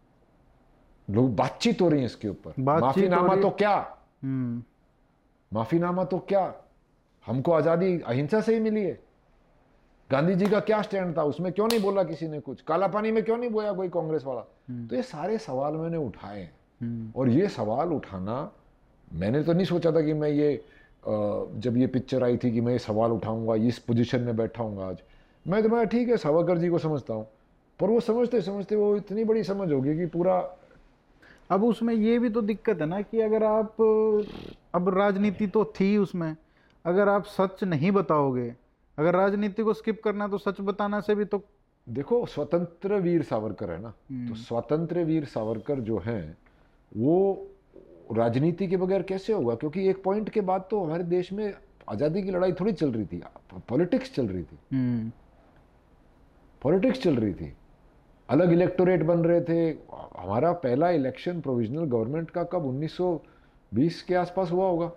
लोग बातचीत हो रही है इसके ऊपर। बातचीत माफीनामा हो रही- तो क्या, हम्म, माफीनामा तो क्या, हमको आज़ादी अहिंसा से ही मिली है। गांधी जी का क्या स्टैंड था, उसमें क्यों नहीं बोला किसी ने कुछ? काला पानी में क्यों नहीं बोया कोई कांग्रेस वाला? तो ये सारे सवाल मैंने उठाए हैं। और ये सवाल उठाना, मैंने तो नहीं सोचा था कि मैं ये अ, जब ये पिक्चर आई थी कि मैं ये सवाल उठाऊंगा, इस पोजीशन में बैठा हूंगा आज। मैं तो मैं ठीक है सावरकर जी को समझता हूँ, पर वो समझते समझते वो इतनी बड़ी समझ होगी कि पूरा। अब उसमें ये भी तो दिक्कत है ना कि अगर आप, अब राजनीति तो थी उसमें, अगर आप सच नहीं बताओगे, अगर राजनीति को स्किप करना है तो सच बताना से भी तो। देखो स्वतंत्र वीर सावरकर है ना, तो स्वतंत्र वीर सावरकर जो हैं वो राजनीति के बगैर कैसे होगा? क्योंकि एक पॉइंट के बाद तो हमारे देश में आज़ादी की लड़ाई थोड़ी चल रही थी, पॉलिटिक्स चल रही थी। हम्म, पॉलिटिक्स चल रही थी, अलग इलेक्टोरेट बन रहे थे। हमारा पहला इलेक्शन प्रोविजनल गवर्नमेंट का कब उन्नीस सौ बीस के आसपास हुआ होगा।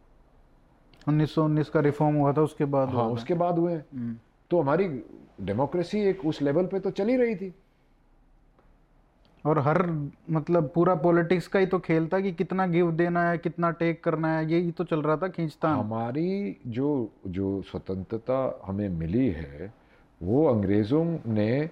उन्नीस सौ उन्नीस का रिफॉर्म हुआ था, उसके बाद हाँ हुआ था। उसके बाद हुए। तो हमारी डेमोक्रेसी एक उस लेवल पे तो चली रही थी। और हर, मतलब पूरा पॉलिटिक्स का ही तो खेल था कि कितना गिव देना है, कितना टेक करना है, यही तो चल रहा था, खींचतान। हमारी जो जो स्वतंत्रता हमें मिली है, वो अंग्रेज़ों ने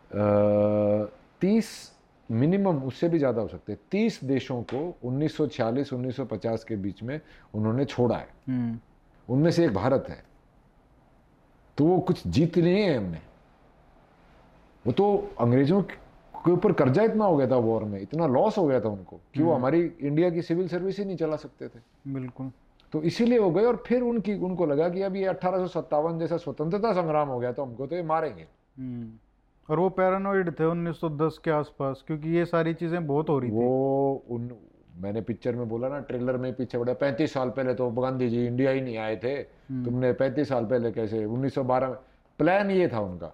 तीस, मिनिमम उससे भी ज़्यादा हो सकते हैं, तीस देशों को उन्नीस सौ छियालीस उन्नीस सौ पचास के बीच में उन्होंने छोड़ा है। हम्म, उनमें से एक भारत है। तो वो कुछ जीत लिए हैं हमने। वो तो अंग्रेजों के ऊपर कर्जा इतना हो गया था वॉर में, इतना लॉस हो गया था उनको कि वो हमारी इंडिया की सिविल सर्विस ही नहीं चला सकते थे। बिल्कुल। तो इसीलिए वो गए, और फिर उनकी उनको लगा कि अब ये अठारह सौ सत्तावन जैसा स्वतंत्रता संग्राम हो गया तो हमको तो ये मारेंगे। हम्म, और वो पैरानॉइड थे उन्नीस सौ दस के आसपास, क्योंकि ये सारी चीजें बहुत हो रही थी। वो उन मैंने पिक्चर में बोला ना, ट्रेलर में पीछे बड़ा, पैंतीस साल पहले तो गांधी जी इंडिया ही नहीं आए थे, तुमने पैंतीस साल पहले कैसे? उन्नीस सौ बारह में प्लान ये था उनका।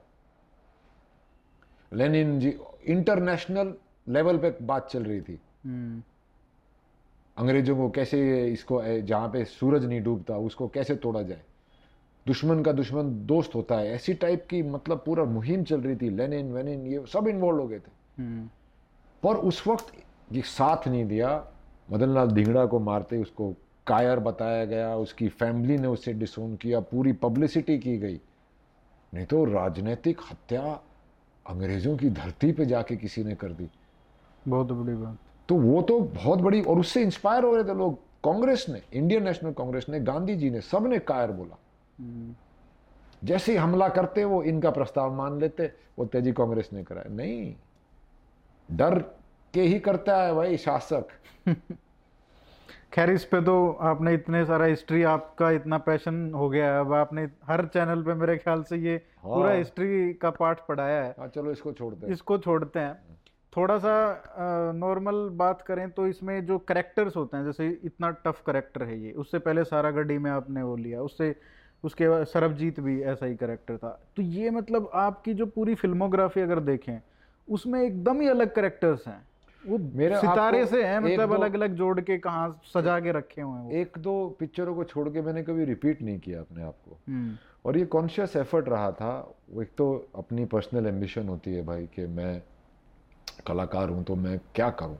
लेनिन जी, इंटरनेशनल लेवल पे बात चल रही थी हम्म, अंग्रेजों को कैसे, इसको जहां पे सूरज नहीं डूबता उसको कैसे तोड़ा जाए, दुश्मन का दुश्मन दोस्त होता है, ऐसी टाइप की मतलब पूरा मुहिम चल रही थी। लेनिन वेनिन ये सब इन्वॉल्व हो गए थे। हम्म, पर उस वक्त ये साथ नहीं दिया। मदन लाल धिंगड़ा को मारते उसको कायर बताया गया, उसकी फैमिली ने उससे डिसोन किया, पूरी पब्लिसिटी की गई। नहीं तो राजनीतिक हत्या अंग्रेजों की धरती पे जाके किसी ने कर दी, बहुत बड़ी बात। तो वो तो बहुत बड़ी। और उससे इंस्पायर हो रहे थे लोग। कांग्रेस ने, इंडियन नेशनल कांग्रेस ने, गांधी जी ने, सब ने कायर बोला। जैसे ही हमला करते वो इनका प्रस्ताव मान लेते, वो तेजी कांग्रेस ने कराया। नहीं, डर के ही करता है भाई शासक। खैर इस पे तो आपने इतने सारा हिस्ट्री, आपका इतना पैशन हो गया है, अब आपने हर चैनल पे मेरे ख्याल से ये पूरा हाँ। हिस्ट्री का पार्ट पढ़ाया है। हाँ चलो इसको छोड़ते हैं। इसको छोड़ते हैं। थोड़ा सा नॉर्मल बात करें तो इसमें जो करेक्टर्स होते हैं, जैसे इतना टफ करेक्टर है ये, उससे पहले सारा गड्डी में आपने वो लिया, उससे उसके बाद सरबजीत भी ऐसा ही करेक्टर था। तो ये मतलब आपकी जो पूरी फिल्मोग्राफी अगर देखें उसमें एकदम ही अलग करेक्टर्स हैं, वो मेरा सितारे आपको से हैं, एक मतलब दो- अलग अलग जोड़ के कहाँ सजा के रखे हुए हैं वो। एक दो पिक्चरों को छोड़ के मैंने कभी रिपीट नहीं किया अपने आप को, हम्म और ये कॉन्शियस एफर्ट रहा था। वो एक तो अपनी पर्सनल एम्बिशन होती है भाई कि मैं कलाकार हूँ तो मैं क्या करूँ,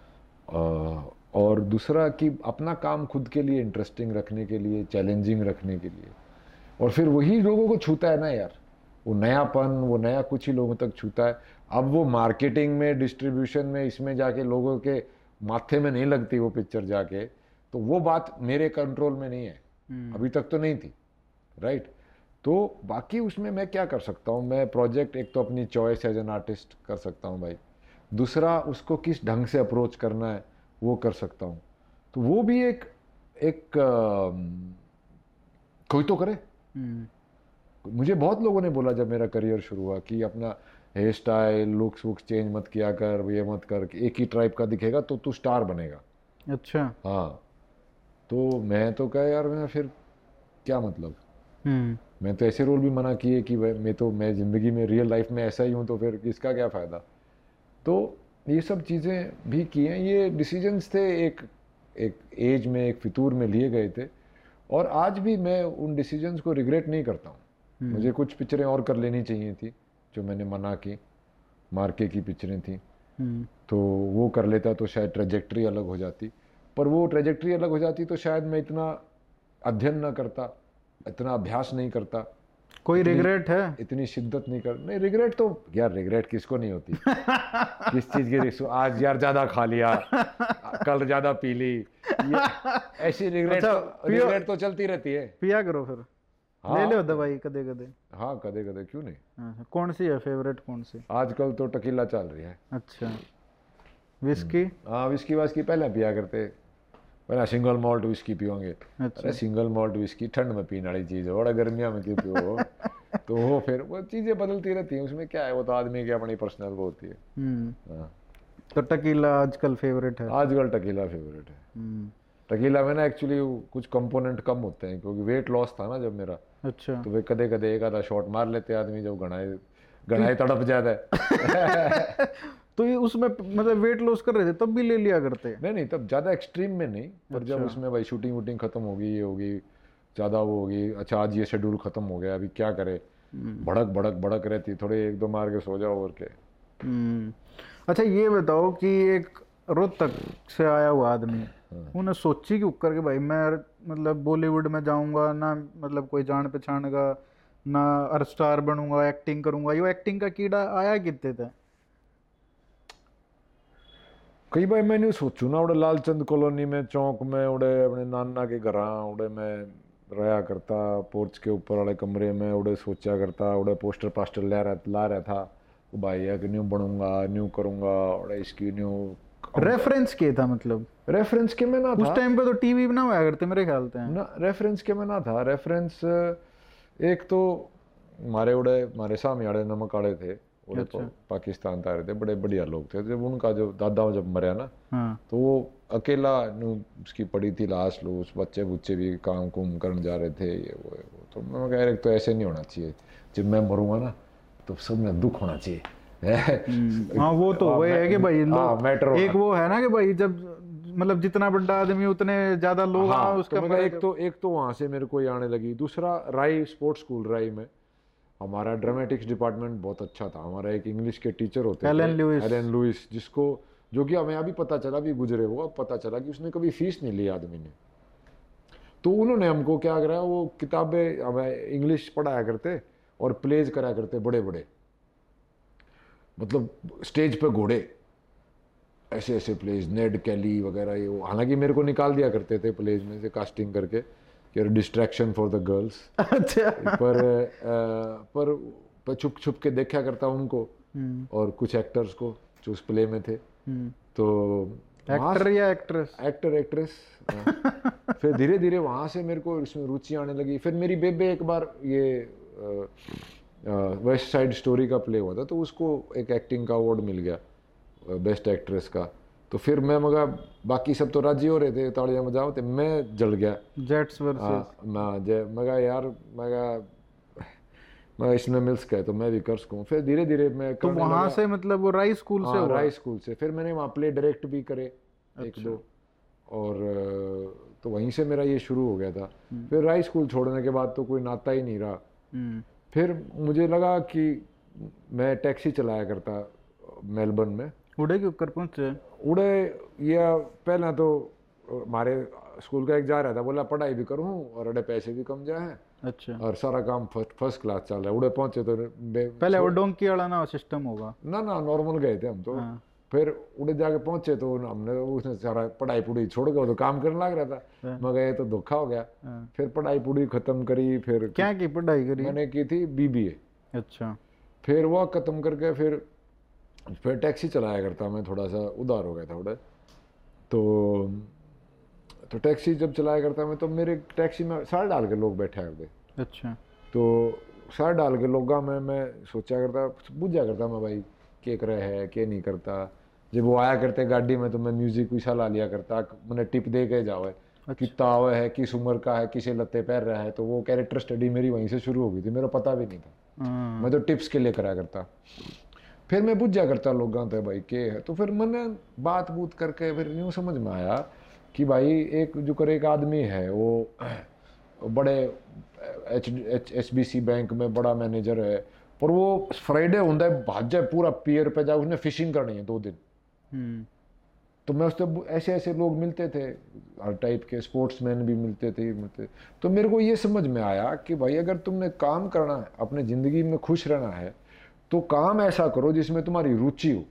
अ, और दूसरा कि अपना काम खुद के लिए इंटरेस्टिंग रखने के लिए, चैलेंजिंग रखने के लिए, और फिर वही लोगों को छूता है ना यार, वो नयापन, वो नया कुछ ही लोगों तक छूता है। अब वो मार्केटिंग में, डिस्ट्रीब्यूशन में, इसमें जाके लोगों के माथे में नहीं लगती वो पिक्चर जाके, तो वो बात मेरे कंट्रोल में नहीं है, अभी तक तो नहीं थी, राइट। तो बाकी उसमें मैं क्या कर सकता हूँ, मैं प्रोजेक्ट एक तो अपनी चॉइस एज एन आर्टिस्ट कर सकता हूँ भाई, दूसरा उसको किस ढंग से अप्रोच करना है वो कर सकता हूँ। तो वो भी एक एक अ, कोई तो करे। हम्म मुझे बहुत लोगों ने बोला जब मेरा करियर शुरू हुआ कि अपना हेयर स्टाइल, लुक्स वुक्स चेंज मत किया कर, ये मत कर, कि एक ही टाइप का दिखेगा तो तू स्टार बनेगा। अच्छा। हाँ, तो मैं तो कहा यार मैं फिर क्या मतलब, हम्म मैं तो ऐसे रोल भी मना किए कि भाई मैं तो मैं ज़िंदगी में रियल लाइफ में ऐसा ही हूँ, तो फिर इसका क्या फ़ायदा। तो ये सब चीज़ें भी की हैं, ये डिसीजंस थे एक एक एज में, एक फितूर में लिए गए थे, और आज भी मैं उन डिसीजंस को रिग्रेट नहीं करता हूँ। मुझे कुछ पिक्चरें और कर लेनी चाहिए थी जो मैंने मना की, मार्के की पिक्चरें थी, हम्म तो वो कर लेता तो शायद ट्रेजेक्ट्री अलग हो जाती, पर वो ट्रेजेक्ट्री अलग हो जाती तो शायद मैं इतना अध्ययन ना करता, इतना अभ्यास नहीं करता, कोई इतनी- रिग्रेट है? इतनी शिद्दत नहीं कर। नहीं, रिग्रेट तो यार, रिग्रेट किसको नहीं होती किस चीज़ की रिग्रेट, आज यार ज़्यादा खा लिया, कल ज़्यादा पी ली, ये ऐसी रिग्रेट अच्छा, तो पियो- रिग्रेट तो चलती रहती है। पिया करो फिर, हाँ। ले लो दवाई कदे कदे। हाँ, कदे कदे क्यों नहीं। हाँ, कौन सी है फेवरेट, कौन सी? आजकल तो टकीला चल रही है। अच्छा, विस्की? हाँ, विस्की वास्की पहले पिया करते, पहले सिंगल मॉल्ट विस्की पियोगे। अच्छा। अरे सिंगल मॉल्ट विस्की ठंड में पीने वाली चीज़ है, बड़ा गर्मियों में क्यों पियो तो वो फिर वो चीज़ें बदलती रहती हैं, उसमें क्या है, वो तो आदमी की अपनी पर्सनल वो होती है। हम्म हाँ, तो टकीला आजकल फेवरेट है? आजकल टकीला फेवरेट है। हम्म टकीला में ना एक्चुअली कुछ कंपोनेंट कम होते हैं, क्योंकि वेट लॉस था ना जब मेरा, अच्छा। तो वे कदे कदे एक आधा शॉट मार लेते आदमी जब घनाए घनाए तड़प जाता है तो ये उसमें मतलब वेट लॉस कर रहे थे तब भी ले लिया करते? नहीं नहीं, तब ज़्यादा एक्सट्रीम में नहीं, पर जब अच्छा। उसमें भाई शूटिंग वूटिंग खत्म होगी, ये होगी, ज़्यादा वो होगी, अच्छा आज ये शेड्यूल खत्म हो गया, अभी क्या करे, भड़क भड़क भड़क रहती, थोड़े एक दो मार के सो जाओ और के। हम्म अच्छा, ये बताओ कि एक रोहतक से आया हुआ आदमी, उन्हें सोची कि उकर के भाई मैं मतलब बॉलीवुड में जाऊंगा ना, मतलब कोई जान पहचान का ना, और स्टार बनूंगा, एक्टिंग करूंगा, ये एक्टिंग का कीड़ा आया कितने थे? कई बार मैंने सोचू ना, उड़े लालचंद कॉलोनी में चौक में, उड़े अपने नाना के घर, उड़े मैं रहा करता पोर्च के ऊपर वाले कमरे में, उड़े सोचा करता, उड़े पोस्टर पास्टर ला रहा ला रहा था वो भाई है कि न्यू बनूंगा, न्यू करूंगा, उड़े इसकी न्यू रेफरेंस के था, मतलब रेफरेंस के में ना उस था टाइम पे तो टीवी ना हुआ करते मेरे ख्याल से। ना, रेफरेंस के में ना था। रेफरेंस एक तो हमारे उड़े हमारे सामने आड़े नमक आड़े थे, उड़े अच्छा। पा- पाकिस्तान तारे थे, बड़े बढ़िया लोग थे। जब उनका जो दादा जब मरा ना, हाँ। तो वो अकेला न्यू उसकी पड़ी थी लाश, लो उस बच्चे बुच्चे भी काम कुम करने जा रहे थे, ये वो ये वो। तो मैं कह रहा तो ऐसे नहीं होना चाहिए, जब मैं मरूंगा ना तो सब में दुख होना चाहिए हाँ वो तो हाँ, वही है कि भाई हाँ, लोग, मैटर होना। एक वो है ना कि भाई जब मतलब जितना बड़ा आदमी उतने ज्यादा लोग हाँ, हाँ, तो उसका मैं कहा, मरे एक तो एक तो वहाँ से मेरे को ये आने लगी। दूसरा राई स्पोर्ट्स स्कूल राई में हमारा ड्रामेटिक्स डिपार्टमेंट बहुत अच्छा था। हमारा एक इंग्लिश के टीचर होते एलन थे, लुइस। एलन लुइस, जिसको जो कि हमें अभी पता चला, भी गुजरे वो, अब पता चला कि उसने कभी फीस नहीं ली आदमी ने। तो उन्होंने हमको क्या करा, वो किताबें हमें इंग्लिश पढ़ाया करते और प्लेज करा करते बड़े बड़े, मतलब स्टेज पे घोड़े, ऐसे ऐसे प्लेज, नेड कैली वगैरह, ये वो। हालांकि मेरे को निकाल दिया करते थे प्लेज में से कास्टिंग करके कि डिस्ट्रैक्शन फॉर द गर्ल्स, अच्छा। पर आ, पर, पर छुप छुप के देखा करता उनको और कुछ एक्टर्स को जो उस प्ले में थे। तो एक्टर या एक्ट्रेस? Actor actress. फिर धीरे धीरे वहाँ से मेरे को इसमें रुचि आने लगी। फिर मेरी बेबे एक बार ये वेस्ट साइड स्टोरी का प्ले हुआ था, तो उसको एक एक्टिंग का अवार्ड मिल गया बेस्ट एक्ट्रेस का। तो फिर मैं मगा बाकी सब तो राजी हो रहे थे, तालियां बजाओ, तो मैं जल गया। जेट्स वर्सेस मैं जय मगा यार मगा मैं इसमें मिल्स गए तो मैं भी कर सकूँ। फिर धीरे धीरे मैं तो वहाँ से मतलब वो राई स्कूल से हुआ? राई स्कूल से। फिर मैंने वहाँ प्ले डायरेक्ट भी करे एक दो, और तो वहीं से मेरा ये शुरू हो गया था। फिर राई स्कूल छोड़ने के बाद तो कोई नाता ही नहीं रहा। फिर मुझे लगा कि मैं टैक्सी चलाया करता मेलबर्न में। उड़े के ऊपर पहुंचे? उड़े या पहला तो हमारे स्कूल का एक जा रहा था, बोला पढ़ाई भी करूँ और अड़े पैसे भी कम जाए। अच्छा। और सारा काम फर्स्ट फर्स्ट क्लास चल रहा है। उड़े पहुंचे तो पहले वो डोंकी वाला ना सिस्टम होगा ना ना नॉर्मल गए थे हम तो। हाँ। फिर उड़े जाके पहुंचे तो हमने उसने सारा पढ़ाई पुढ़ी छोड़ के तो काम करने लग रहा था। मगर ये तो धोखा हो गया। फिर पढ़ाई पुढ़ी खत्म करी। फिर क्या की पढ़ाई करी? मैंने की थी बीबीए। अच्छा। फिर वो खत्म करके फिर फिर टैक्सी चलाया करता मैं, थोड़ा सा उधार हो गया था उड़े तो तो टैक्सी जब चलाया करता मैं, तो मेरे टैक्सी में सार डाल के लोग बैठे करते। अच्छा। तो सार डाल के लोगा में मैं सोचा करता, पूछा करता मैं भाई के कर है के नहीं करता। जब वो आया करते गाड़ी में तो मैं म्यूजिक भी सलाह लिया करता, मैंने टिप दे के जाओ अच्छा। कितना आवे है, किस उम्र का है, किसे लत्ते पैर रहा है। तो वो कैरेक्टर स्टडी मेरी वहीं से शुरू हो गई थी, मेरा पता भी नहीं था। मैं तो टिप्स के लिए करा करता। फिर मैं पूछा करता लोगों से भाई के है। तो फिर मैंने बात बूत करके फिर यूँ समझ में आया कि भाई एक जो कर एक आदमी है वो बड़े H H B C bank में बड़ा मैनेजर है, पर वो फ्राइडे होता है भाज जाए पूरा पियर पे जाए, उसने फिशिंग करनी है दो दिन। तो मैं उससे ऐसे ऐसे लोग मिलते थे, हर टाइप के स्पोर्ट्समैन भी मिलते थे मिलते तो मेरे को ये समझ में आया कि भाई अगर तुमने काम करना है, अपने ज़िंदगी में खुश रहना है, तो काम ऐसा करो जिसमें तुम्हारी रुचि हो,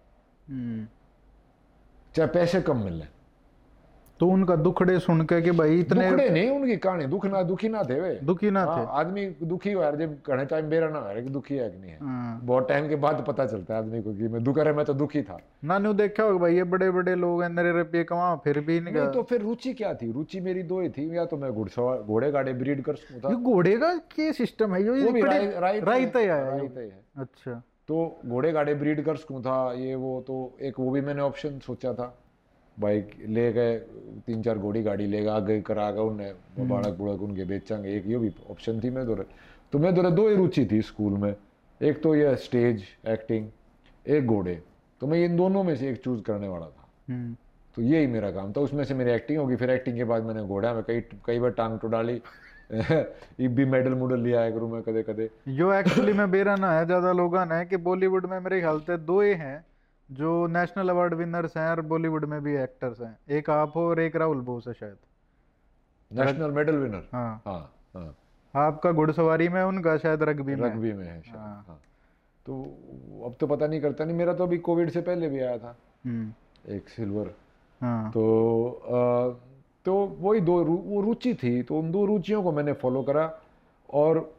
चाहे पैसे कम मिले। तो उनका दुखड़े सुन के कि भाई इतने दुखड़े नहीं, उनकी कहानी दुख ना दुखी ना थे वे दुखी ना थे। आदमी दुखी हो यार जब घने टाइम बेरा ना है कि दुखी है कि नहीं है। बहुत टाइम के बाद पता चलता है आदमी को कि मैं दुख रहा, मैं तो दुखी था ना। न्यू देखा होगा भाई ये बड़े बड़े लोग हैं नरे रुपये कमा, फिर भी नहीं। तो फिर रुचि क्या थी? रुचि मेरी दो ही थी, या तो मैं घुड़सवार घोड़े गाड़े ब्रीड कर सकूं था। ये घोड़े का के सिस्टम है? ये भी राई राई राई तय है। राई तय है। अच्छा। तो घोड़े गाड़े ब्रीड कर सकूं था ये वो, तो एक वो भी मैंने ऑप्शन सोचा था। बाइक ले गए, तीन चार घोड़ी गाड़ी ले गए, आगे करा गए उन्हें बाड़क बुड़क उनके बेचेंगे, एक ये भी ऑप्शन थी। मैं दो तो मैं दो दो ही रुचि थी स्कूल में, एक तो ये स्टेज एक्टिंग, एक घोड़े। तो मैं इन दोनों में से एक चूज करने वाला था। तो यही मेरा काम था। उसमें से मेरी एक्टिंग होगी। फिर एक्टिंग के बाद मैंने घोड़ा में कई कई बार टांग तो डाली भी मेडल मुडल लिया है करूँ मैं कदे कदे। जो एक्चुअली में बेरा ना है ज्यादा लोग है कि बॉलीवुड में मेरे ख्याल से दो ही हैं जो नेशनल अवार्ड विनर्स हैं और बॉलीवुड में भी एक्टर्स हैं, एक आप हो और एक राहुल बोस है शायद नेशनल मेडल विनर। हाँ हाँ हाँ। आपका घुड़सवारी में, उनका शायद रग्बी में रग्बी में है शायद। हाँ। हाँ। तो अब तो पता नहीं करता नहीं, मेरा तो अभी कोविड से पहले भी आया था एक सिल्वर। हाँ। तो आ, तो वही दो रू, वो रुचि थी, तो उन दो रुचियों को मैंने फॉलो करा। और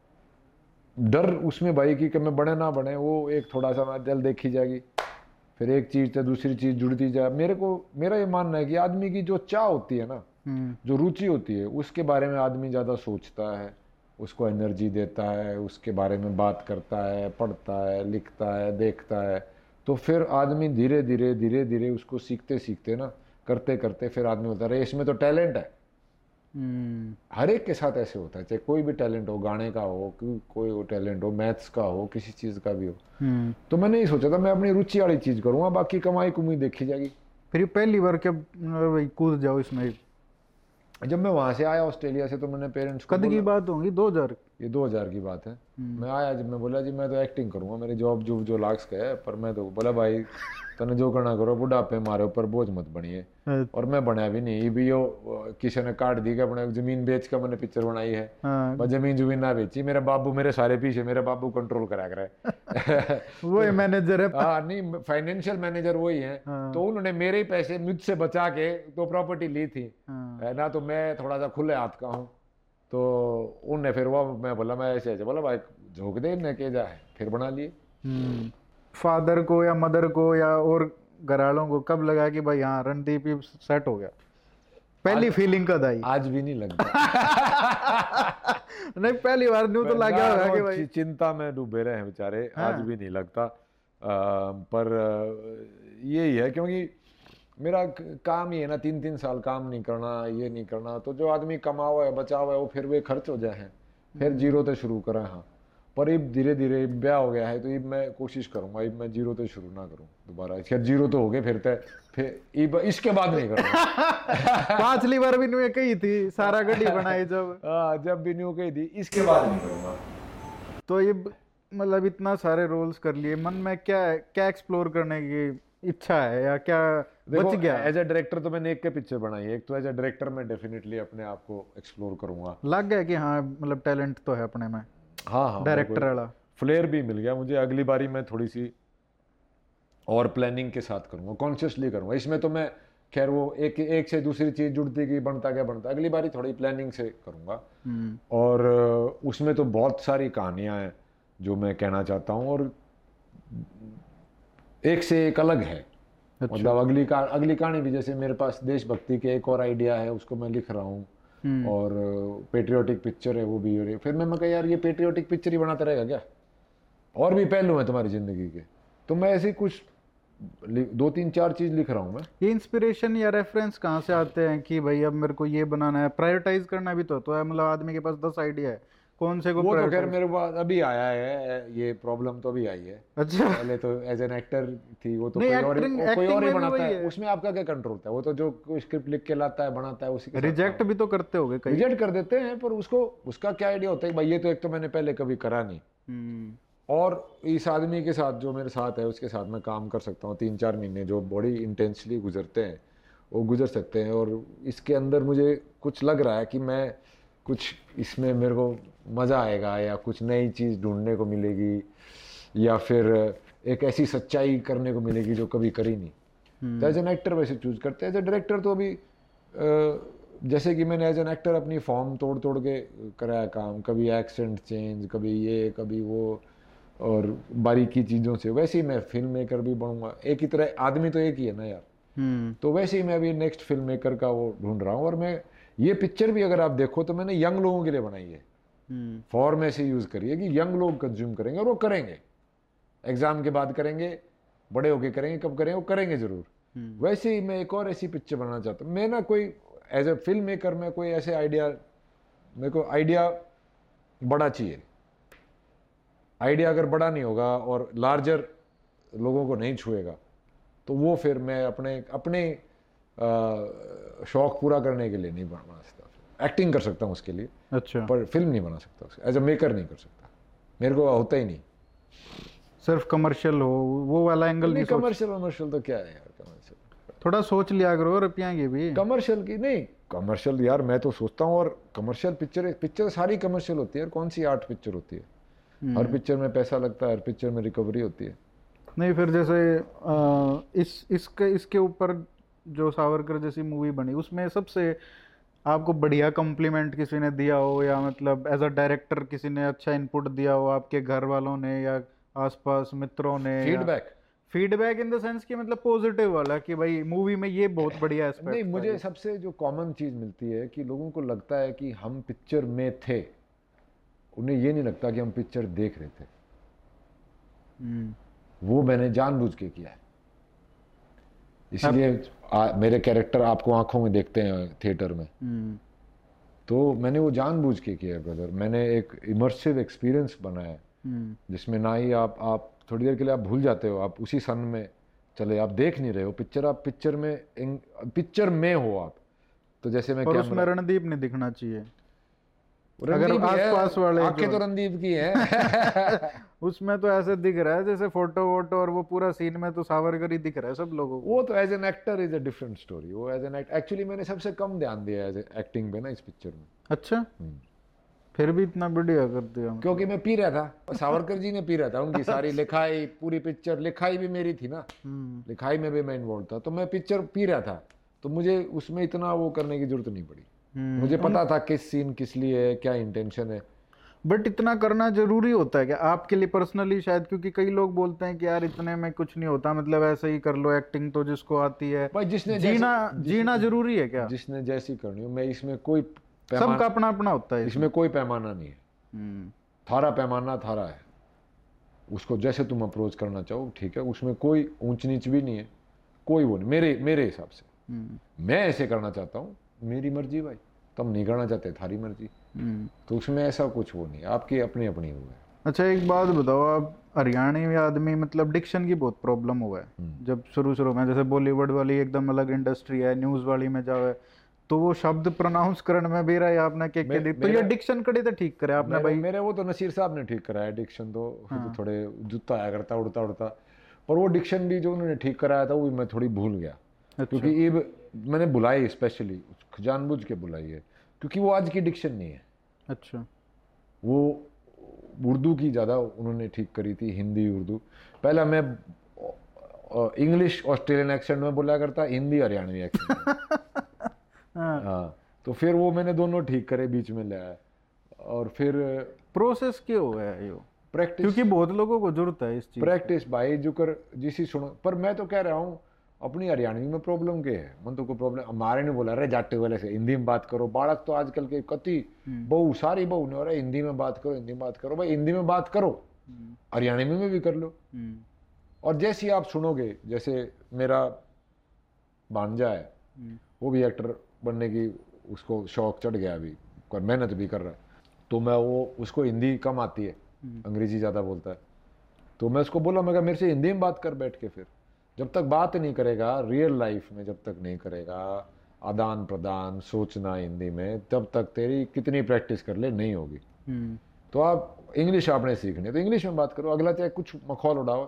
डर उसमें भाई की कि मैं बने ना बने, वो एक थोड़ा सा मैं जल देखी जाएगी, फिर एक चीज से दूसरी चीज जुड़ती जाए। मेरे को मेरा ये मानना है कि आदमी की जो चाह होती है ना, जो रुचि होती है, उसके बारे में आदमी ज़्यादा सोचता है, उसको एनर्जी देता है, उसके बारे में बात करता है, पढ़ता है, लिखता है, देखता है। तो फिर आदमी धीरे धीरे धीरे धीरे उसको सीखते सीखते ना, करते करते फिर आदमी बोलता है इसमें तो टैलेंट है। हर एक के साथ ऐसे होता है, चाहे कोई भी टैलेंट हो, गाने का हो, कोई हो टैलेंट हो, मैथ्स का हो, किसी चीज़ का भी हो। तो मैंने ये सोचा था मैं अपनी रुचि वाली चीज़ करूँगा, बाकी कमाई कुमाई देखी जाएगी। फिर पहली बार क्या भाई कूद जाओ इसमें? जब मैं वहाँ से आया ऑस्ट्रेलिया से, तो मैंने पेरेंट्स को कद की बात होगी? दो हजार ये दो हजार की बात है। मैं आया, जब मैं बोला जी मैं तो एक्टिंग करूँगा, मेरी जॉब जो जो लाक्स का है, पर मैं तो बोला भाई तने जो करना करो, बुढ़ापे मारे ऊपर बोझ मत बनिए। और मैं बनया भी नहीं भी, यो किसी ने काट दी कि अपने जमीन बेच कर मैंने पिक्चर बनाई है। हाँ। जमीन जमीन ना बेची, मेरे बाबू मेरे सारे पीछे, मेरे बाबू कंट्रोल करा करे वो मैनेजर है। हाँ नहीं, फाइनेंशियल मैनेजर वही है। हाँ। तो उन्होंने मेरे ही पैसे मुझसे बचा के तो प्रॉपर्टी ली थी। हाँ। है ना, तो मैं थोड़ा सा खुले हाथ का हूँ। तो उनने फिर वो मैं बोला मैं ऐसे ऐसे बोला भाई झोंक दे ने के जाए, फिर बना लिए। फादर को या मदर को या और घर वालों को कब लगा कि भाई हाँ रणदीप ही सेट हो गया? पहली फीलिंग कब आई? आज भी नहीं लगता। नहीं पहली बार न्यू तो लग गया होगा कि भाई चिंता में डूबे रहे हैं बेचारे। हाँ। आज भी नहीं लगता। आ, पर यही है, क्योंकि मेरा काम ही है ना, तीन तीन साल काम नहीं करना, ये नहीं करना, तो जो आदमी कमा हुआ है बचा हुआ है वो फिर वे खर्च हो जाए हैं, फिर जीरो से शुरू करें। हाँ, पर अब धीरे धीरे ब्याह हो गया है तो अब मैं कोशिश करूंगा अब मैं जीरो से शुरू ना करूं दोबारा। खैर जीरो तो हो गए फिर तो फिर इब इसके बाद नहीं करूंगा। पांचली बार भी न्यू कही थी सारा गड्डी बनाई जब हाँ, जब भी न्यू कही थी, इसके बाद नहीं करूंगा। तो ये मतलब इतना सारे रोल्स कर लिए, मन में क्या क्या एक्सप्लोर करने की इच्छा है या क्या बच गया? एज ए डायरेक्टर तो मैंने एक के पिक्चर बनाई है, एक तो एज ए डायरेक्टर मैं डेफिनेटली अपने आप को एक्सप्लोर करूंगा। लग गया कि हाँ मतलब टैलेंट तो है अपने में, हाँ हाँ, डायरेक्टर वाला फ्लेयर भी मिल गया मुझे। अगली बारी मैं थोड़ी सी और प्लानिंग के साथ करूंगा, कॉन्शियसली करूंगा। इसमें तो मैं खैर वो एक एक से दूसरी चीज जुड़ती गई, बनता क्या बनता, अगली बारी थोड़ी प्लानिंग से करूंगा। और उसमें तो बहुत सारी कहानियां हैं जो मैं कहना चाहता हूँ, और एक से एक अलग है। अच्छा। मतलब अगली का अगली कहानी भी, जैसे मेरे पास देशभक्ति के एक और आइडिया है, उसको मैं लिख रहा हूँ, और पेट्रियोटिक पिक्चर है वो भी। और फिर मैं मैं कहा यार ये पेट्रियोटिक पिक्चर ही बनाता रहेगा क्या, और भी पहलू हैं तुम्हारी जिंदगी के, तो मैं ऐसे कुछ दो तीन चार चीज लिख रहा हूँ मैं। ये इंस्पिरेशन या रेफरेंस कहाँ से आते हैं कि भाई अब मेरे को ये बनाना है? प्रायोरिटाइज करना भी तो तो है, मतलब आदमी के पास दस आइडिया है, कौन से को वो तो खैर prioritize- मेरे पास अभी आया है, ये प्रॉब्लम तो अभी आई है। अच्छा। पहले तो एज एन एक्टर थी वो तो नहीं, कोई और acting- ही- कोई acting और ही में भी बनाता वही है, है। उसमें आपका क्या कंट्रोल होता है? वो तो जो कोई स्क्रिप्ट लिख के लाता है बनाता है उसी के साथ रिजेक्ट काम। भी तो करते होगे कई। रिजेक्ट कर देते हैं, पर उसको उसका क्या आइडिया होता है कि भाई ये तो एक तो मैंने पहले कभी करा नहीं, हम्म, और इस आदमी के साथ जो मेरे साथ है उसके साथ मैं काम कर सकता हूँ। तीन चार महीने जो बड़ी इंटेंसली गुजरते हैं वो गुजर सकते हैं, और इसके अंदर मुझे कुछ लग रहा है कि मैं कुछ इसमें मेरे को मज़ा आएगा, या कुछ नई चीज़ ढूंढने को मिलेगी, या फिर एक ऐसी सच्चाई करने को मिलेगी जो कभी करी नहीं। तो एज एन एक्टर वैसे चूज करते हैं। एज ए डायरेक्टर तो अभी जैसे कि मैंने एज एन एक्टर अपनी फॉर्म तोड़ तोड़ के कराया काम, कभी एक्सेंट चेंज, कभी ये कभी वो, और बारीकी चीज़ों से, वैसे ही मैं फिल्म मेकर भी बनूंगा। एक ही तरह आदमी तो एक ही है ना यार, तो वैसे ही मैं अभी नेक्स्ट फिल्म मेकर का वो ढूंढ रहा हूँ। और मैं ये पिक्चर भी अगर आप देखो तो मैंने यंग लोगों के लिए बनाई है, फॉर्म ऐसे यूज़ करी है कि यंग लोग कंज्यूम करेंगे, और वो करेंगे, एग्जाम के बाद करेंगे, बड़े होके करेंगे, कब करेंगे वो करेंगे जरूर। वैसे ही मैं एक और ऐसी पिक्चर बनाना चाहता हूँ। मैं ना कोई एज ए फिल्म मेकर में कोई ऐसे आइडिया, मेरे को आइडिया बड़ा चाहिए। आइडिया अगर बड़ा नहीं होगा और लार्जर लोगों को नहीं छुएगा तो वो फिर मैं अपने अपने शौक पूरा करने के लिए नहीं बना सकता। एक्टिंग कर सकता हूँ उसके लिए, अच्छा, पर फिल्म नहीं बना सकता, एज ए मेकर नहीं कर सकता, मेरे को होता ही नहीं। सिर्फ कमर्शियल हो वो वाला एंगल नहीं, सोच- कमर्शियल कमर्शियल तो क्या है यार, कमर्शियल थोड़ा सोच लिया करो रुपया की भी। कमर्शियल की नहीं, कमर्शियल यार मैं तो सोचता हूँ, और कमर्शियल पिक्चर पिक्चर सारी कमर्शियल होती है, कौन सी आर्ट पिक्चर होती है? हर पिक्चर में पैसा लगता है, हर पिक्चर में रिकवरी होती है। नहीं फिर जैसे आ, इस इसके इसके ऊपर जो सावरकर जैसी मूवी बनी उसमें सबसे आपको बढ़िया कॉम्प्लीमेंट किसी ने दिया हो, या मतलब एज अ डायरेक्टर किसी ने अच्छा इनपुट दिया हो, आपके घर वालों ने या आसपास मित्रों ने? Feedback feedback in the sense कि मतलब पॉजिटिव वाला कि भाई मूवी में ये बहुत बढ़िया एस्पेक्ट। नहीं, मुझे सबसे जो कॉमन चीज़ मिलती है कि लोगों को लगता है कि हम पिक्चर में थे, उन्हें ये नहीं लगता कि हम पिक्चर देख रहे थे। वो मैंने जानबूझ के किया है, इसलिए आ, मेरे कैरेक्टर आपको आंखों में देखते हैं थिएटर में, तो मैंने वो जानबूझ के किया है ब्रदर। मैंने एक इमर्सिव एक्सपीरियंस बनाया है जिसमें ना ही आप आप थोड़ी देर के लिए आप भूल जाते हो, आप उसी सन में चले, आप देख नहीं रहे हो पिक्चर, आप पिक्चर में पिक्चर में हो आप। तो जैसे मैं और उसमें रणदीप नहीं दिखना चाहिए, अगर रणदीप ही है, आसपास वाले आंखें जो- तो रणदीप की हैं। उसमें तो ऐसे दिख रहा है जैसे फोटो वोटो और वो पूरा सीन में तो सावरकर ही दिख रहा है सब लोगों को। वो तो as an actor is a different story. वो एज एन एक्चुअली मैंने सबसे कम ध्यान दिया एज एक्टिंग पे ना इस पिक्चर में। अच्छा, फिर भी इतना बढ़िया कर दिया। क्योंकि मैं पी रहा था, सावरकर जी ने पी रहा था, उनकी सारी लिखाई, पूरी पिक्चर, लिखाई भी मेरी थी ना, लिखाई में भी मैं इन्वॉल्व था, तो मैं पिक्चर पी रहा था, तो मुझे उसमें इतना वो करने की जरूरत नहीं पड़ी। मुझे पता था किस सीन किस लिए है, क्या इंटेंशन है। बट इतना करना जरूरी होता है क्या आपके लिए पर्सनली? शायद क्योंकि कई लोग बोलते हैं कि यार इतने में कुछ नहीं होता, मतलब ऐसे ही कर लो, एक्टिंग तो जिसको आती है। भाई जिसने जीना जैसे- जीना जरूरी है क्या? जिसने जैसी करनी हो, मैं इसमें कोई सबका पैमाना, अपना अपना होता है इसमें कोई पैमाना नहीं है। हम्म, थारा पैमाना थारा है, उसको जैसे तुम अप्रोच करना चाहो ठीक है, उसमें कोई ऊंच नीच भी नहीं है, कोई वो नहीं मेरे मेरे हिसाब से। हम्म, मैं ऐसे करना चाहता हूँ, मेरी मर्जी भाई, तुम नहीं करना चाहते थारी मर्जी, हम्म। तो उसमें ऐसा कुछ वो नहीं, आपकी अपनी अपनी वो है। अच्छा एक बात बताओ, आप हरियाणवी आदमी, मतलब डिक्शन की बहुत प्रॉब्लम हुआ है जब शुरू शुरू में, जैसे बॉलीवुड वाली एकदम अलग इंडस्ट्री है, न्यूज वाली में जाओ तो वो शब्द प्रोनाउंस करने में भी रहा है आपने के के मे- तो ये मेरा- डिक्शन कड़ी तो ठीक करे आपने मेरे, भाई। मेरे वो तो नसीर साहब ने ठीक कराया डिक्शन, तो, हाँ। तो थोड़े जूता आया करता उड़ता उड़ता, पर वो डिक्शन भी जो उन्होंने ठीक कराया था वो भी मैं थोड़ी भूल गया। अच्छा। क्योंकि ये मैंने बुलाई स्पेशली जानबूझ के बुलाई है, क्योंकि वो आज की डिक्शन नहीं है। अच्छा। वो उर्दू की ज़्यादा उन्होंने ठीक करी थी, हिंदी उर्दू। पहला मैं इंग्लिश ऑस्ट्रेलियन एक्सेंट में बोला करता, हिंदी हरियाणवी एक्सेंट हाँ। हाँ, तो फिर वो मैंने दोनों ठीक करे, बीच में ले आया, और फिर प्रोसेस क्यों है यो? प्रैक्टिस, क्योंकि बहुत लोगों को जरूरत है इस चीज। प्रैक्टिस भाई जो कर जिसी सुनो। पर मैं तो कह रहा हूँ अपनी हरियाणवी में प्रॉब्लम क्या है, मन तो कोई प्रॉब्लम हमारे ने बोला अरे जाटे वाले से हिंदी में बात करो, बालक तो आजकल के कति बहु सारी बहु ने, अरे हिंदी में बात करो, हिंदी में बात करो, भाई हिंदी में बात करो, हरियाणवी में भी कर लो। और जैसे आप सुनोगे, जैसे मेरा भांजा है, वो भी एक्टर बनने की उसको शौक चढ़ गया अभी, और मेहनत भी कर रहा है, तो मैं वो उसको हिंदी कम आती है, अंग्रेजी ज़्यादा बोलता है, तो मैं उसको बोला, मैं कहा मेरे से हिंदी में बात कर बैठ के, फिर जब तक बात नहीं करेगा रियल लाइफ में, जब तक नहीं करेगा आदान प्रदान सोचना हिंदी में, तब तक तेरी कितनी प्रैक्टिस कर ले नहीं होगी। तो आप इंग्लिश आपने सीखनी है तो इंग्लिश में बात करो, अगला चाहे कुछ मखौल उड़ाओ।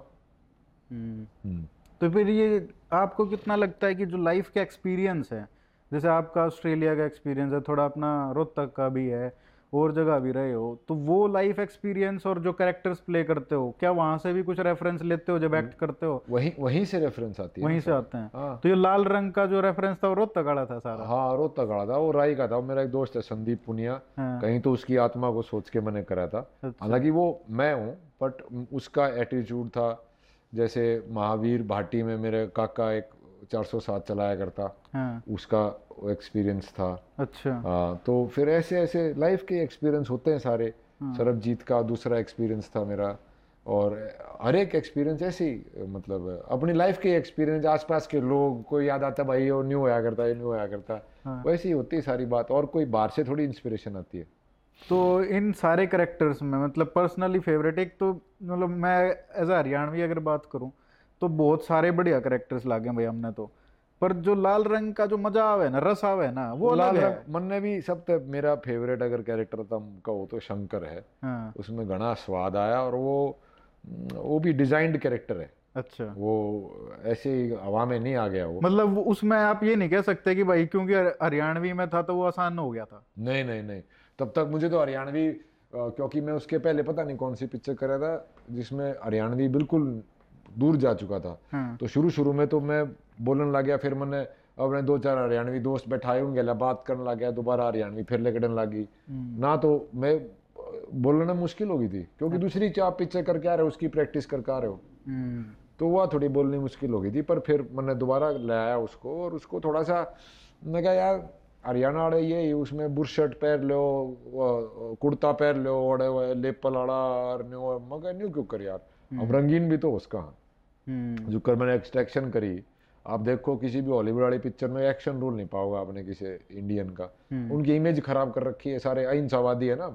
तो फिर ये आपको कितना लगता है कि जो लाइफ का एक्सपीरियंस है, जैसे आपका ऑस्ट्रेलिया का एक्सपीरियंस है, थोड़ा अपना रोहतक का भी है, और जगह भी रहे हो, तो वो लाइफ एक्सपीरियंस और जो कैरेक्टर्स प्ले करते हो, क्या वहां से भी कुछ रेफरेंस लेते हो जब एक्ट करते हो? वहीं वहीं से रेफरेंस आती है, वहीं से आते हैं। हाँ। तो ये लाल रंग का जो रेफरेंस था वो रोहतक वाला था सारा? हाँ रोहतक वाला था, वो राई का था, मेरा एक दोस्त है संदीप पुनिया, हाँ। कहीं तो उसकी आत्मा को सोच के मैंने करा था। अच्छा। हालांकि वो मैं हूँ, बट उसका एटीट्यूड था, जैसे महावीर भाटी में मेरे काका एक चार सौ सात चलाया करता, हाँ। उसका एक्सपीरियंस था। अच्छा। हाँ, तो फिर ऐसे ऐसे लाइफ के एक्सपीरियंस होते हैं सारे। सरबजीत का दूसरा एक्सपीरियंस था मेरा, और हर एक एक्सपीरियंस ऐसे ही, मतलब अपनी लाइफ के एक्सपीरियंस, आसपास के लोग, कोई याद आता भाई वो न्यू होया करता, ये न्यू होया करता, हाँ। वैसे ही होती है सारी बात, और कोई बाहर से थोड़ी इंस्पिरेशन आती है। तो इन सारे करेक्टर्स में मतलब पर्सनली फेवरेट एक तो, मतलब मैं एज अ हरियाणवी अगर बात करूं तो बहुत सारे बढ़िया करेक्टर्स लागे भाई हमने तो, पर जो लाल रंग का जो मजा आवे ना, रस आवे ना, वो अलग लाल है। रंग मन ने भी सब तक मेरा फेवरेट अगर कैरेक्टर था कहो तो शंकर है। हाँ। उसमें घना स्वाद आया, और वो वो भी डिजाइंड कैरेक्टर है, अच्छा। वो ऐसे ही हवा में नहीं आ गया वो। मतलब वो- उसमें आप ये नहीं कह सकते कि भाई क्योंकि हरियाणवी में था तो वो आसान हो गया था? नहीं नहीं नहीं, तब तक मुझे तो हरियाणवी, अ, क्योंकि मैं उसके पहले पता नहीं कौन सी पिक्चर कर रहा था जिसमें हरियाणवी बिल्कुल दूर जा चुका था। हाँ। तो शुरू शुरू में तो मैं बोलने लग गया, फिर मैंने अपने दो चार हरियाणवी दोस्त बैठाए होंगे, बात करने लग गया दोबारा हरियाणवी, फिर लेकड़न लगी ना, तो मैं बोलना मुश्किल हो गई थी, क्योंकि दूसरी आप पिक्चर करके आ रहे हो, उसकी प्रैक्टिस करके आ रहे हो, तो वह थोड़ी बोलनी मुश्किल हो गई थी। पर फिर मैंने दोबारा लाया उसको, और उसको थोड़ा सा मैं कहा यार हरियाणा आड़े ये उसमें बुरशर्ट पहन लो, कुर्ता पहन लो, और लेपल आड़ा मगर न्यू क्यों कर यार, अब रंगीन भी तो उसका जो कर मैंने एक्सट्रैक्शन करी। आप देखो किसी भी हॉलीवुड वाली पिक्चर में एक्शन रोल नहीं पाओगे आपने किसी इंडियन का, उनकी इमेज खराब कर रखी है, सारे अहिंसावादी है ना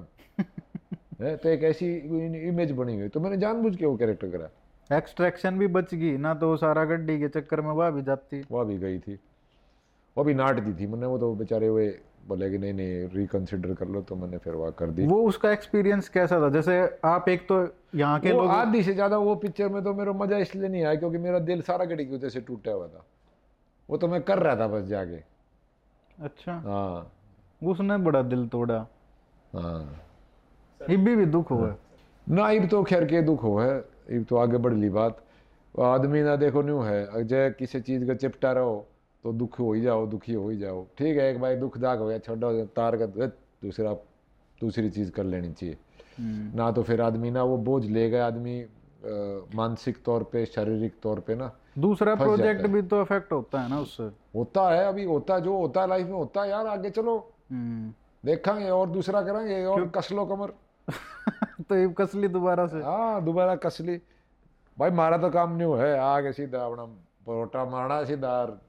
है, तो एक ऐसी इमेज बनी हुई, तो मैंने जानबूझ के वो कैरेक्टर करा। एक्सट्रैक्शन भी बच गई ना, तो सारा गड्डी के चक्कर में वह भी जाती, वह भी गई थी, वो भी नाट दी थी मैंने, वो तो बेचारे वे बोले कि नहीं नहीं रिकंसिडर कर लो, तो मैंने फिर वह कर दी। वो उसका एक्सपीरियंस कैसा था? जैसे आप एक तो यहाँ के लोग, आधी से ज्यादा वो पिक्चर में तो मेरा मजा इसलिए नहीं आया क्योंकि मेरा दिल सारा गड्डी की वजह से टूटा हुआ था, वो तो मैं कर रहा था बस जाके। अच्छा। हाँ उसने बड़ा दिल तोड़ा। हाँ, इब्बी भी दुख हुआ। ना इब तो खैर के दुख हो है, इब तो आगे बढ़ ली बात, आदमी ना देखो न्यू है, जय किसी चीज का चिपटा रहो तो दुख हो ही जाओ, दुखी हो ही जाओ, ठीक है एक भाई दुख दाग हो गया, छोड़ो तार का दूसरा दूसरी चीज कर लेनी चाहिए। ना तो फिर आदमी ना वो बोझ ले गए आदमी अ, मानसिक तौर पे शारीरिक तौर पे ना दूसरा फंस प्रोजेक्ट जाता है। भी तो अफेक्ट होता है ना उससे। होता है, अभी होता है, जो होता है लाइफ में होता है यार, आगे चलो हम्म। देखेंगे और दूसरा करेंगे और कस लो कमर। तो ये कसली दोबारा से। हाँ दोबारा कसली भाई, मारा तो काम नहीं है, आगे सीधा अपना परोटा मारना सीधा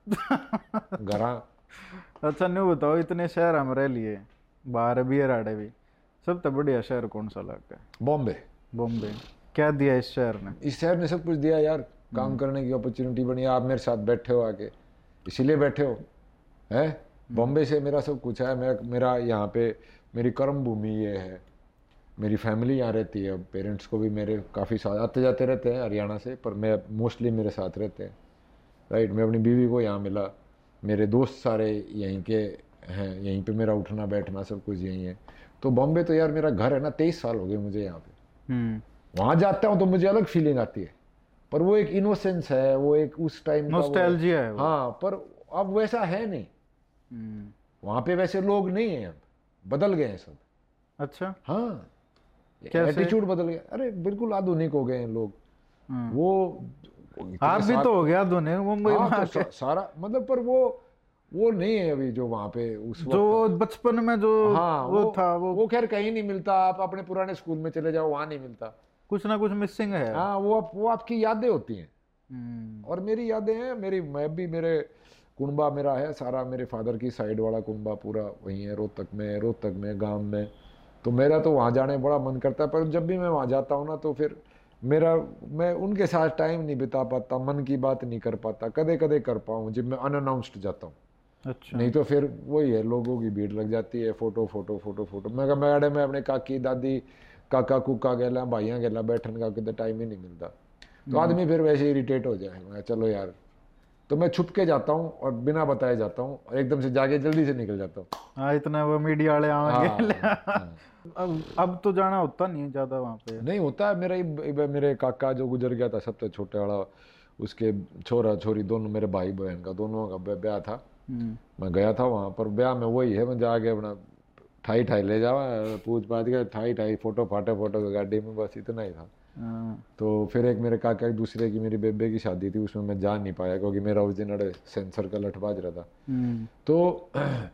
घरा। अच्छा न्यू बताओ, इतने शहर हम रह लिए, बाहर भी है राड़े भी, सब तो बढ़िया शहर कौन सा लगता है? बॉम्बे। बॉम्बे। क्या दिया इस शहर ने? इस शहर ने सब कुछ दिया यार, काम करने की अपॉर्चुनिटी बनी, आप मेरे साथ बैठे हो आके, इसीलिए बैठे हो हैं। बॉम्बे से मेरा सब कुछ है, मेरा मेरा यहाँ पे मेरी कर्म भूमि ये है, मेरी फैमिली यहाँ रहती है, पेरेंट्स को भी मेरे काफ़ी साथ आते जाते रहते हैं हरियाणा से, पर मैं मोस्टली मेरे साथ रहते हैं, राइट। मैं अपनी बीवी को यहाँ मिला, मेरे दोस्त सारे यहीं के हैं, यहीं पे मेरा उठना बैठना सब कुछ यहीं है। तो बॉम्बे तो यार मेरा घर है ना, तेईस साल हो गए मुझे यहाँ पे। हम्म। वहाँ जाता हूँ तो मुझे अलग फीलिंग आती है, पर वो एक इनोसेंस है, वो एक उस टाइम का वो- नॉस्टैल्जिया है वो। हाँ, पर अब वैसा है नहीं, हम्म। वहाँ पे वैसे लोग नहीं हैं, अब बदल गए हैं सब। अच्छा। हाँ, कैसे? एटीट्यूड बदल गया, अरे बिल्कुल आधुनिक हो गए हैं लोग। हम्म। वो इतने आप भी साल- तो हो गया दोनों मुंबई हाँ, में तो आके। सा, सारा मतलब, पर वो वो नहीं है अभी जो वहाँ पे उस वक्त जो बचपन में जो था। हाँ, वो, था वो, वो खैर कहीं नहीं मिलता, आप अपने पुराने स्कूल में चले जाओ वहाँ नहीं मिलता। कुछ ना कुछ मिसिंग है। हाँ, वो आप, वो आपकी यादें होती हैं, हम्म। और मेरी यादें हैं, मेरी मैं भी, मेरे कुनबा मेरा है सारा, मेरे फादर की साइड वाला कुनबा पूरा वहीं है, रोहतक में, रोहतक में गांव में। तो मेरा तो वहाँ जाने बड़ा मन करता है, पर जब भी मैं वहाँ जाता हूँ ना तो फिर मेरा मैं उनके साथ टाइम नहीं बिता पाता, मन की बात नहीं कर पाता, कदे कदे कर पाऊँ जब मैं अनअनाउंस्ड जाता हूँ। अच्छा। नहीं तो फिर वही है, लोगों की भीड़ लग जाती है, फोटो फोटो फोटो फोटो। मैं कहा मैडम मैं अपने काकी दादी काका कुका गेला भाइयाँ गेला बैठने का कितना टाइम ही नहीं मिलता। तो आदमी फिर वैसे इरिटेट हो जाए, मैं चलो यार, तो मैं छुप के जाता हूँ और बिना बताए जाता हूँ, और एकदम से जाके जल्दी से निकल जाता हूँ। हाँ, इतना वो मीडिया वाले आएंगे। हाँ, हाँ। अब अब तो जाना होता नहीं ज्यादा वहाँ पे। नहीं होता है, मेरा ही मेरे काका जो गुजर गया था सबसे छोटे वाला, उसके छोरा छोरी दोनों, मेरे भाई बहन का दोनों का ब्याह था। हम्म। मैं गया था वहाँ पर, ब्याह में वही है, मैं जाके अपना ठाई ठाई ले जावा, पूछ पाछ के ठाई ठाई फोटो फाटे फोटो की गाड़ी में, बस इतना ही था। हाँ। तो फिर एक मेरे काका एक दूसरे की मेरी बेबे की शादी थी, उसमें मैं जा नहीं पाया क्योंकि मेरा उस दिन अड़े सेंसर का लठबाज रहा था। हम्म। तो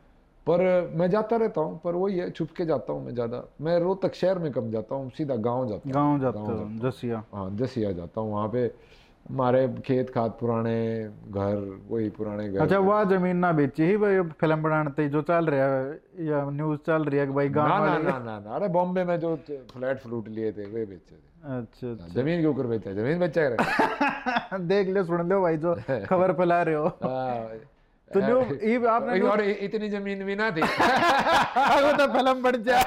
पर मैं जाता रहता हूँ, पर वही है, छुप के जाता हूँ मैं ज़्यादा। मैं रोहतक शहर में कम जाता हूँ, सीधा गांव जाता हूँ। गाँव जाते गाँव हो जसिया? हाँ, जसिया जाता हूँ, वहाँ पे हमारे खेत खाद पुराने घर, वही पुराने घर। अच्छा, वह जमीन ना बेची ही भाई फिल्म बनाने जो चल रहा है या न्यूज चल रही है कि भाई गांव ना ना वाले। ना ना ना, अरे बॉम्बे में जो फ्लैट फ्लूट लिए थे वे बेचे थे। अच्छा अच्छा। जमीन के ऊपर बेचा, जमीन बेचा करे। देख ले सुन लो भाई जो खबर फैला रहे हो। हाँ, तो न्यू ये आपने न्यू- और इतनी जमीन भी ना थी। वो तो फिल्म बन जा।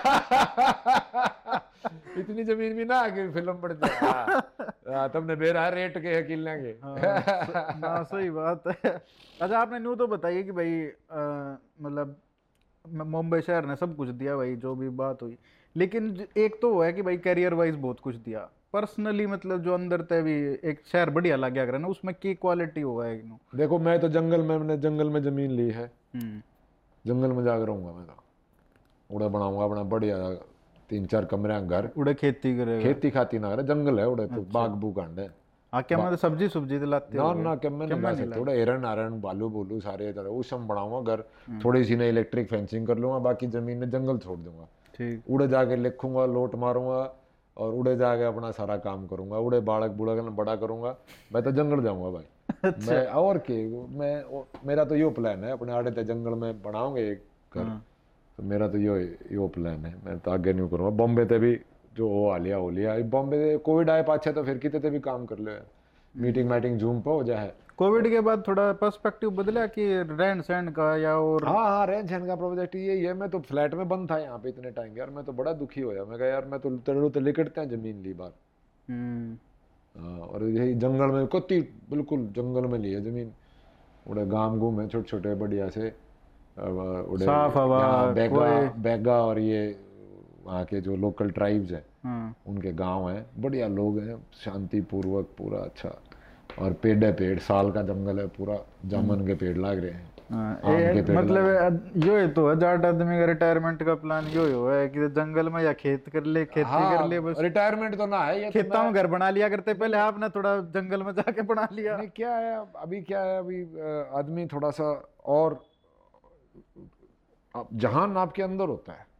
इतनी जमीन भी ना कि फिल्म पड़ जाए। हाँ, तुमने बेरा रेट के है किले के। हाँ, ना सही बात है। अच्छा आपने न्यू तो बताइए कि भाई अ, मतलब म- मुंबई शहर ने सब कुछ दिया भाई, जो भी बात हुई, लेकिन ज- एक तो वो है कि भाई करियर वाइज बहुत कुछ दिया, पर्सनली मतलब जो अंदर तय भी एक शहर बढ़िया लग गया ना, उसमें की क्वालिटी होगा एक नो। देखो मैं तो जंगल में, मैंने जंगल में जमीन ली है, हम्म। जंगल में जाकर रहूंगा मैं तो, उड़ा बनाऊंगा अपना बढ़िया तीन चार कमरे का घर, उड़े खेती करेगा? खेती खाती ना करे, जंगल है उड़े तो बाग बूकांड है। हाँ, क्या मतलब सब्जी सब्जी तो लाते ना होगे? ना क्या मैं क्या नहीं ला नहीं सकता, थोड़ा हिरन हारन बालू बोलू सारे तरह उस सब बनाऊंगा घर, थोड़ी सी ना इलेक्ट्रिक फेंसिंग कर लूंगा, बाकी जमीन में जंगल छोड़ दूंगा, ठीक। उड़े जाके लिखूंगा, लोट मारूंगा और उड़े जाके अपना सारा काम करूंगा, उड़े बालक बूढ़ा बड़ा करूंगा, मैं तो जंगल जाऊंगा भाई। मैं और के मैं ओ, मेरा तो यो प्लान है, अपने आड़े ते जंगल में बनाऊंगे एक घर, तो मेरा तो यो यो प्लान है, मैं तो आगे नहीं करूँगा। बॉम्बे ते भी जो हो आ लिया हो लिया, बॉम्बे कोविड आए पाछे तो फिर कितने भी काम कर लो, मीटिंग माइटिंग जूम पे हो जाए। कोविड के बाद थोड़ा पर्सपेक्टिव बदला कि रहन सहन का या और? हाँ हाँ, रहन सहन का प्रोजेक्ट यही है। मैं तो फ्लैट में बंद था यहाँ पे इतने टाइम, यार मैं तो बड़ा दुखी होया, मैं कहा यार मैं तो तेरे तो लिकटते हैं जमीन ली बार। हम्म। और यही जंगल में कत्ती बिल्कुल जंगल में ली है जमीन, उड़े गांव घूम है छोटे छोटे बढ़िया से, उड़े साफ हवा, बैगा कोई- बैगा और ये वहाँ के जो लोकल ट्राइब्स हैं हाँ। उनके गांव हैं, बढ़िया लोग हैं, शांति पूर्वक पूरा अच्छा, और पेड़ है, पेड़ साल का जंगल है पूरा, जामुन के पेड़ लाग रहे हैं। हाँ, आम ये के पेड़ मतलब है, यो है तो है जाट आदमी का रिटायरमेंट का प्लान यो यो है कि जंगल में या खेत कर ले खेती कर ले बस। रिटायरमेंट तो ना है ये तो खेतों मैं- में घर बना लिया करते पहले, आपने थोड़ा जंगल में जाके बना लिया। नहीं क्या है अभी क्या है अभी अ, आदमी थोड़ा सा और आप- जहान आपके अंदर होता है,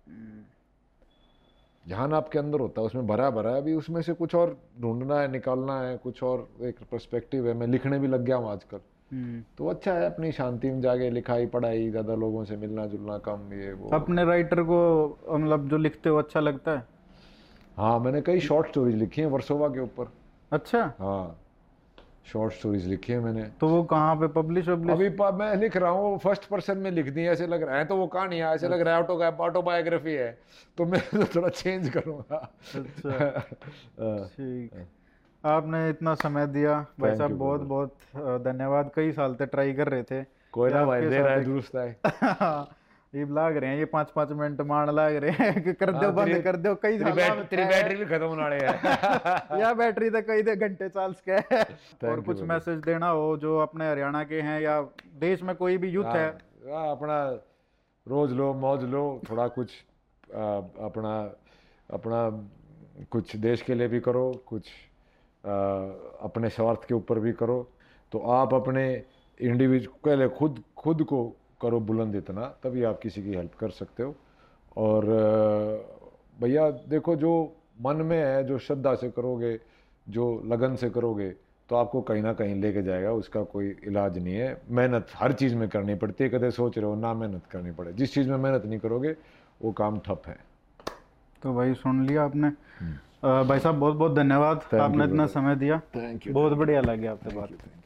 जहान आपके अंदर होता है उसमें भरा भरा है, अभी उसमें से कुछ और ढूंढना है, निकालना है, कुछ और एक पर्सपेक्टिव है। मैं लिखने भी लग गया हूँ आजकल, हम्म। तो अच्छा है अपनी शांति में जाके लिखाई पढ़ाई, ज़्यादा लोगों से मिलना जुलना कम, ये वो। अपने राइटर को मतलब जो लिखते हो अच्छा लगता है? हाँ मैंने कई शॉर्ट स्टोरीज लिखी हैं वर्सोवा के ऊपर। अच्छा, हाँ शॉर्ट स्टोरीज लिखी है मैंने। तो वो कहाँ पे पब्लिश पब्लिश? अभी प- मैं लिख रहा हूँ, फर्स्ट पर्सन में लिख दी है, ऐसे लग रहा है तो वो कहानी है, ऐसे लग रहा है ऑटो ऑटोबायोग्राफी है, तो मैं तो थोड़ा चेंज करूँगा। अच्छा हाँ, ठीक। आपने इतना समय दिया भाई Thank साहब, you, बहुत brother. बहुत अ, धन्यवाद। कई साल से ट्राई कर रहे थे कोई कि ना भाई आपके दे साथ रहा है एक- दुरुस्त है। ये लाग रहे हैं, ये पाँच पाँच मिनट मान लाग रहे हैं कि कर दो हाँ, बंद तेरी- कर दो। कई तेरी साल बैट- तेरी बैटरी भी खत्म होने वाली है। या बैटरी तो कई दे घंटे चाल सके। और you, कुछ brother. मैसेज देना हो जो अपने हरियाणा के हैं या देश में कोई भी यूथ है? हाँ, हाँ, अपना रोज लो मौज लो, थोड़ा कुछ आ, अपना अपना कुछ देश के लिए भी करो, कुछ आ, अपने स्वार्थ के ऊपर भी करो। तो आप अपने इंडिविजुअल पहले खुद खुद को करो बुलंद इतना, तभी आप किसी की हेल्प कर सकते हो। और आ, भैया देखो, जो मन में है, जो श्रद्धा से करोगे, जो लगन से करोगे, तो आपको कहीं ना कहीं लेके जाएगा, उसका कोई इलाज नहीं है। मेहनत हर चीज़ में करनी पड़ती है, कदे सोच रहे हो ना मेहनत करनी पड़े, जिस चीज़ में मेहनत नहीं करोगे वो काम ठप है। तो भाई सुन लिया आपने। अ, भाई साहब बहुत बहुत धन्यवाद, you, आपने इतना brother. समय दिया। Thank you, बहुत thank you. बढ़िया लगे आपसे बात।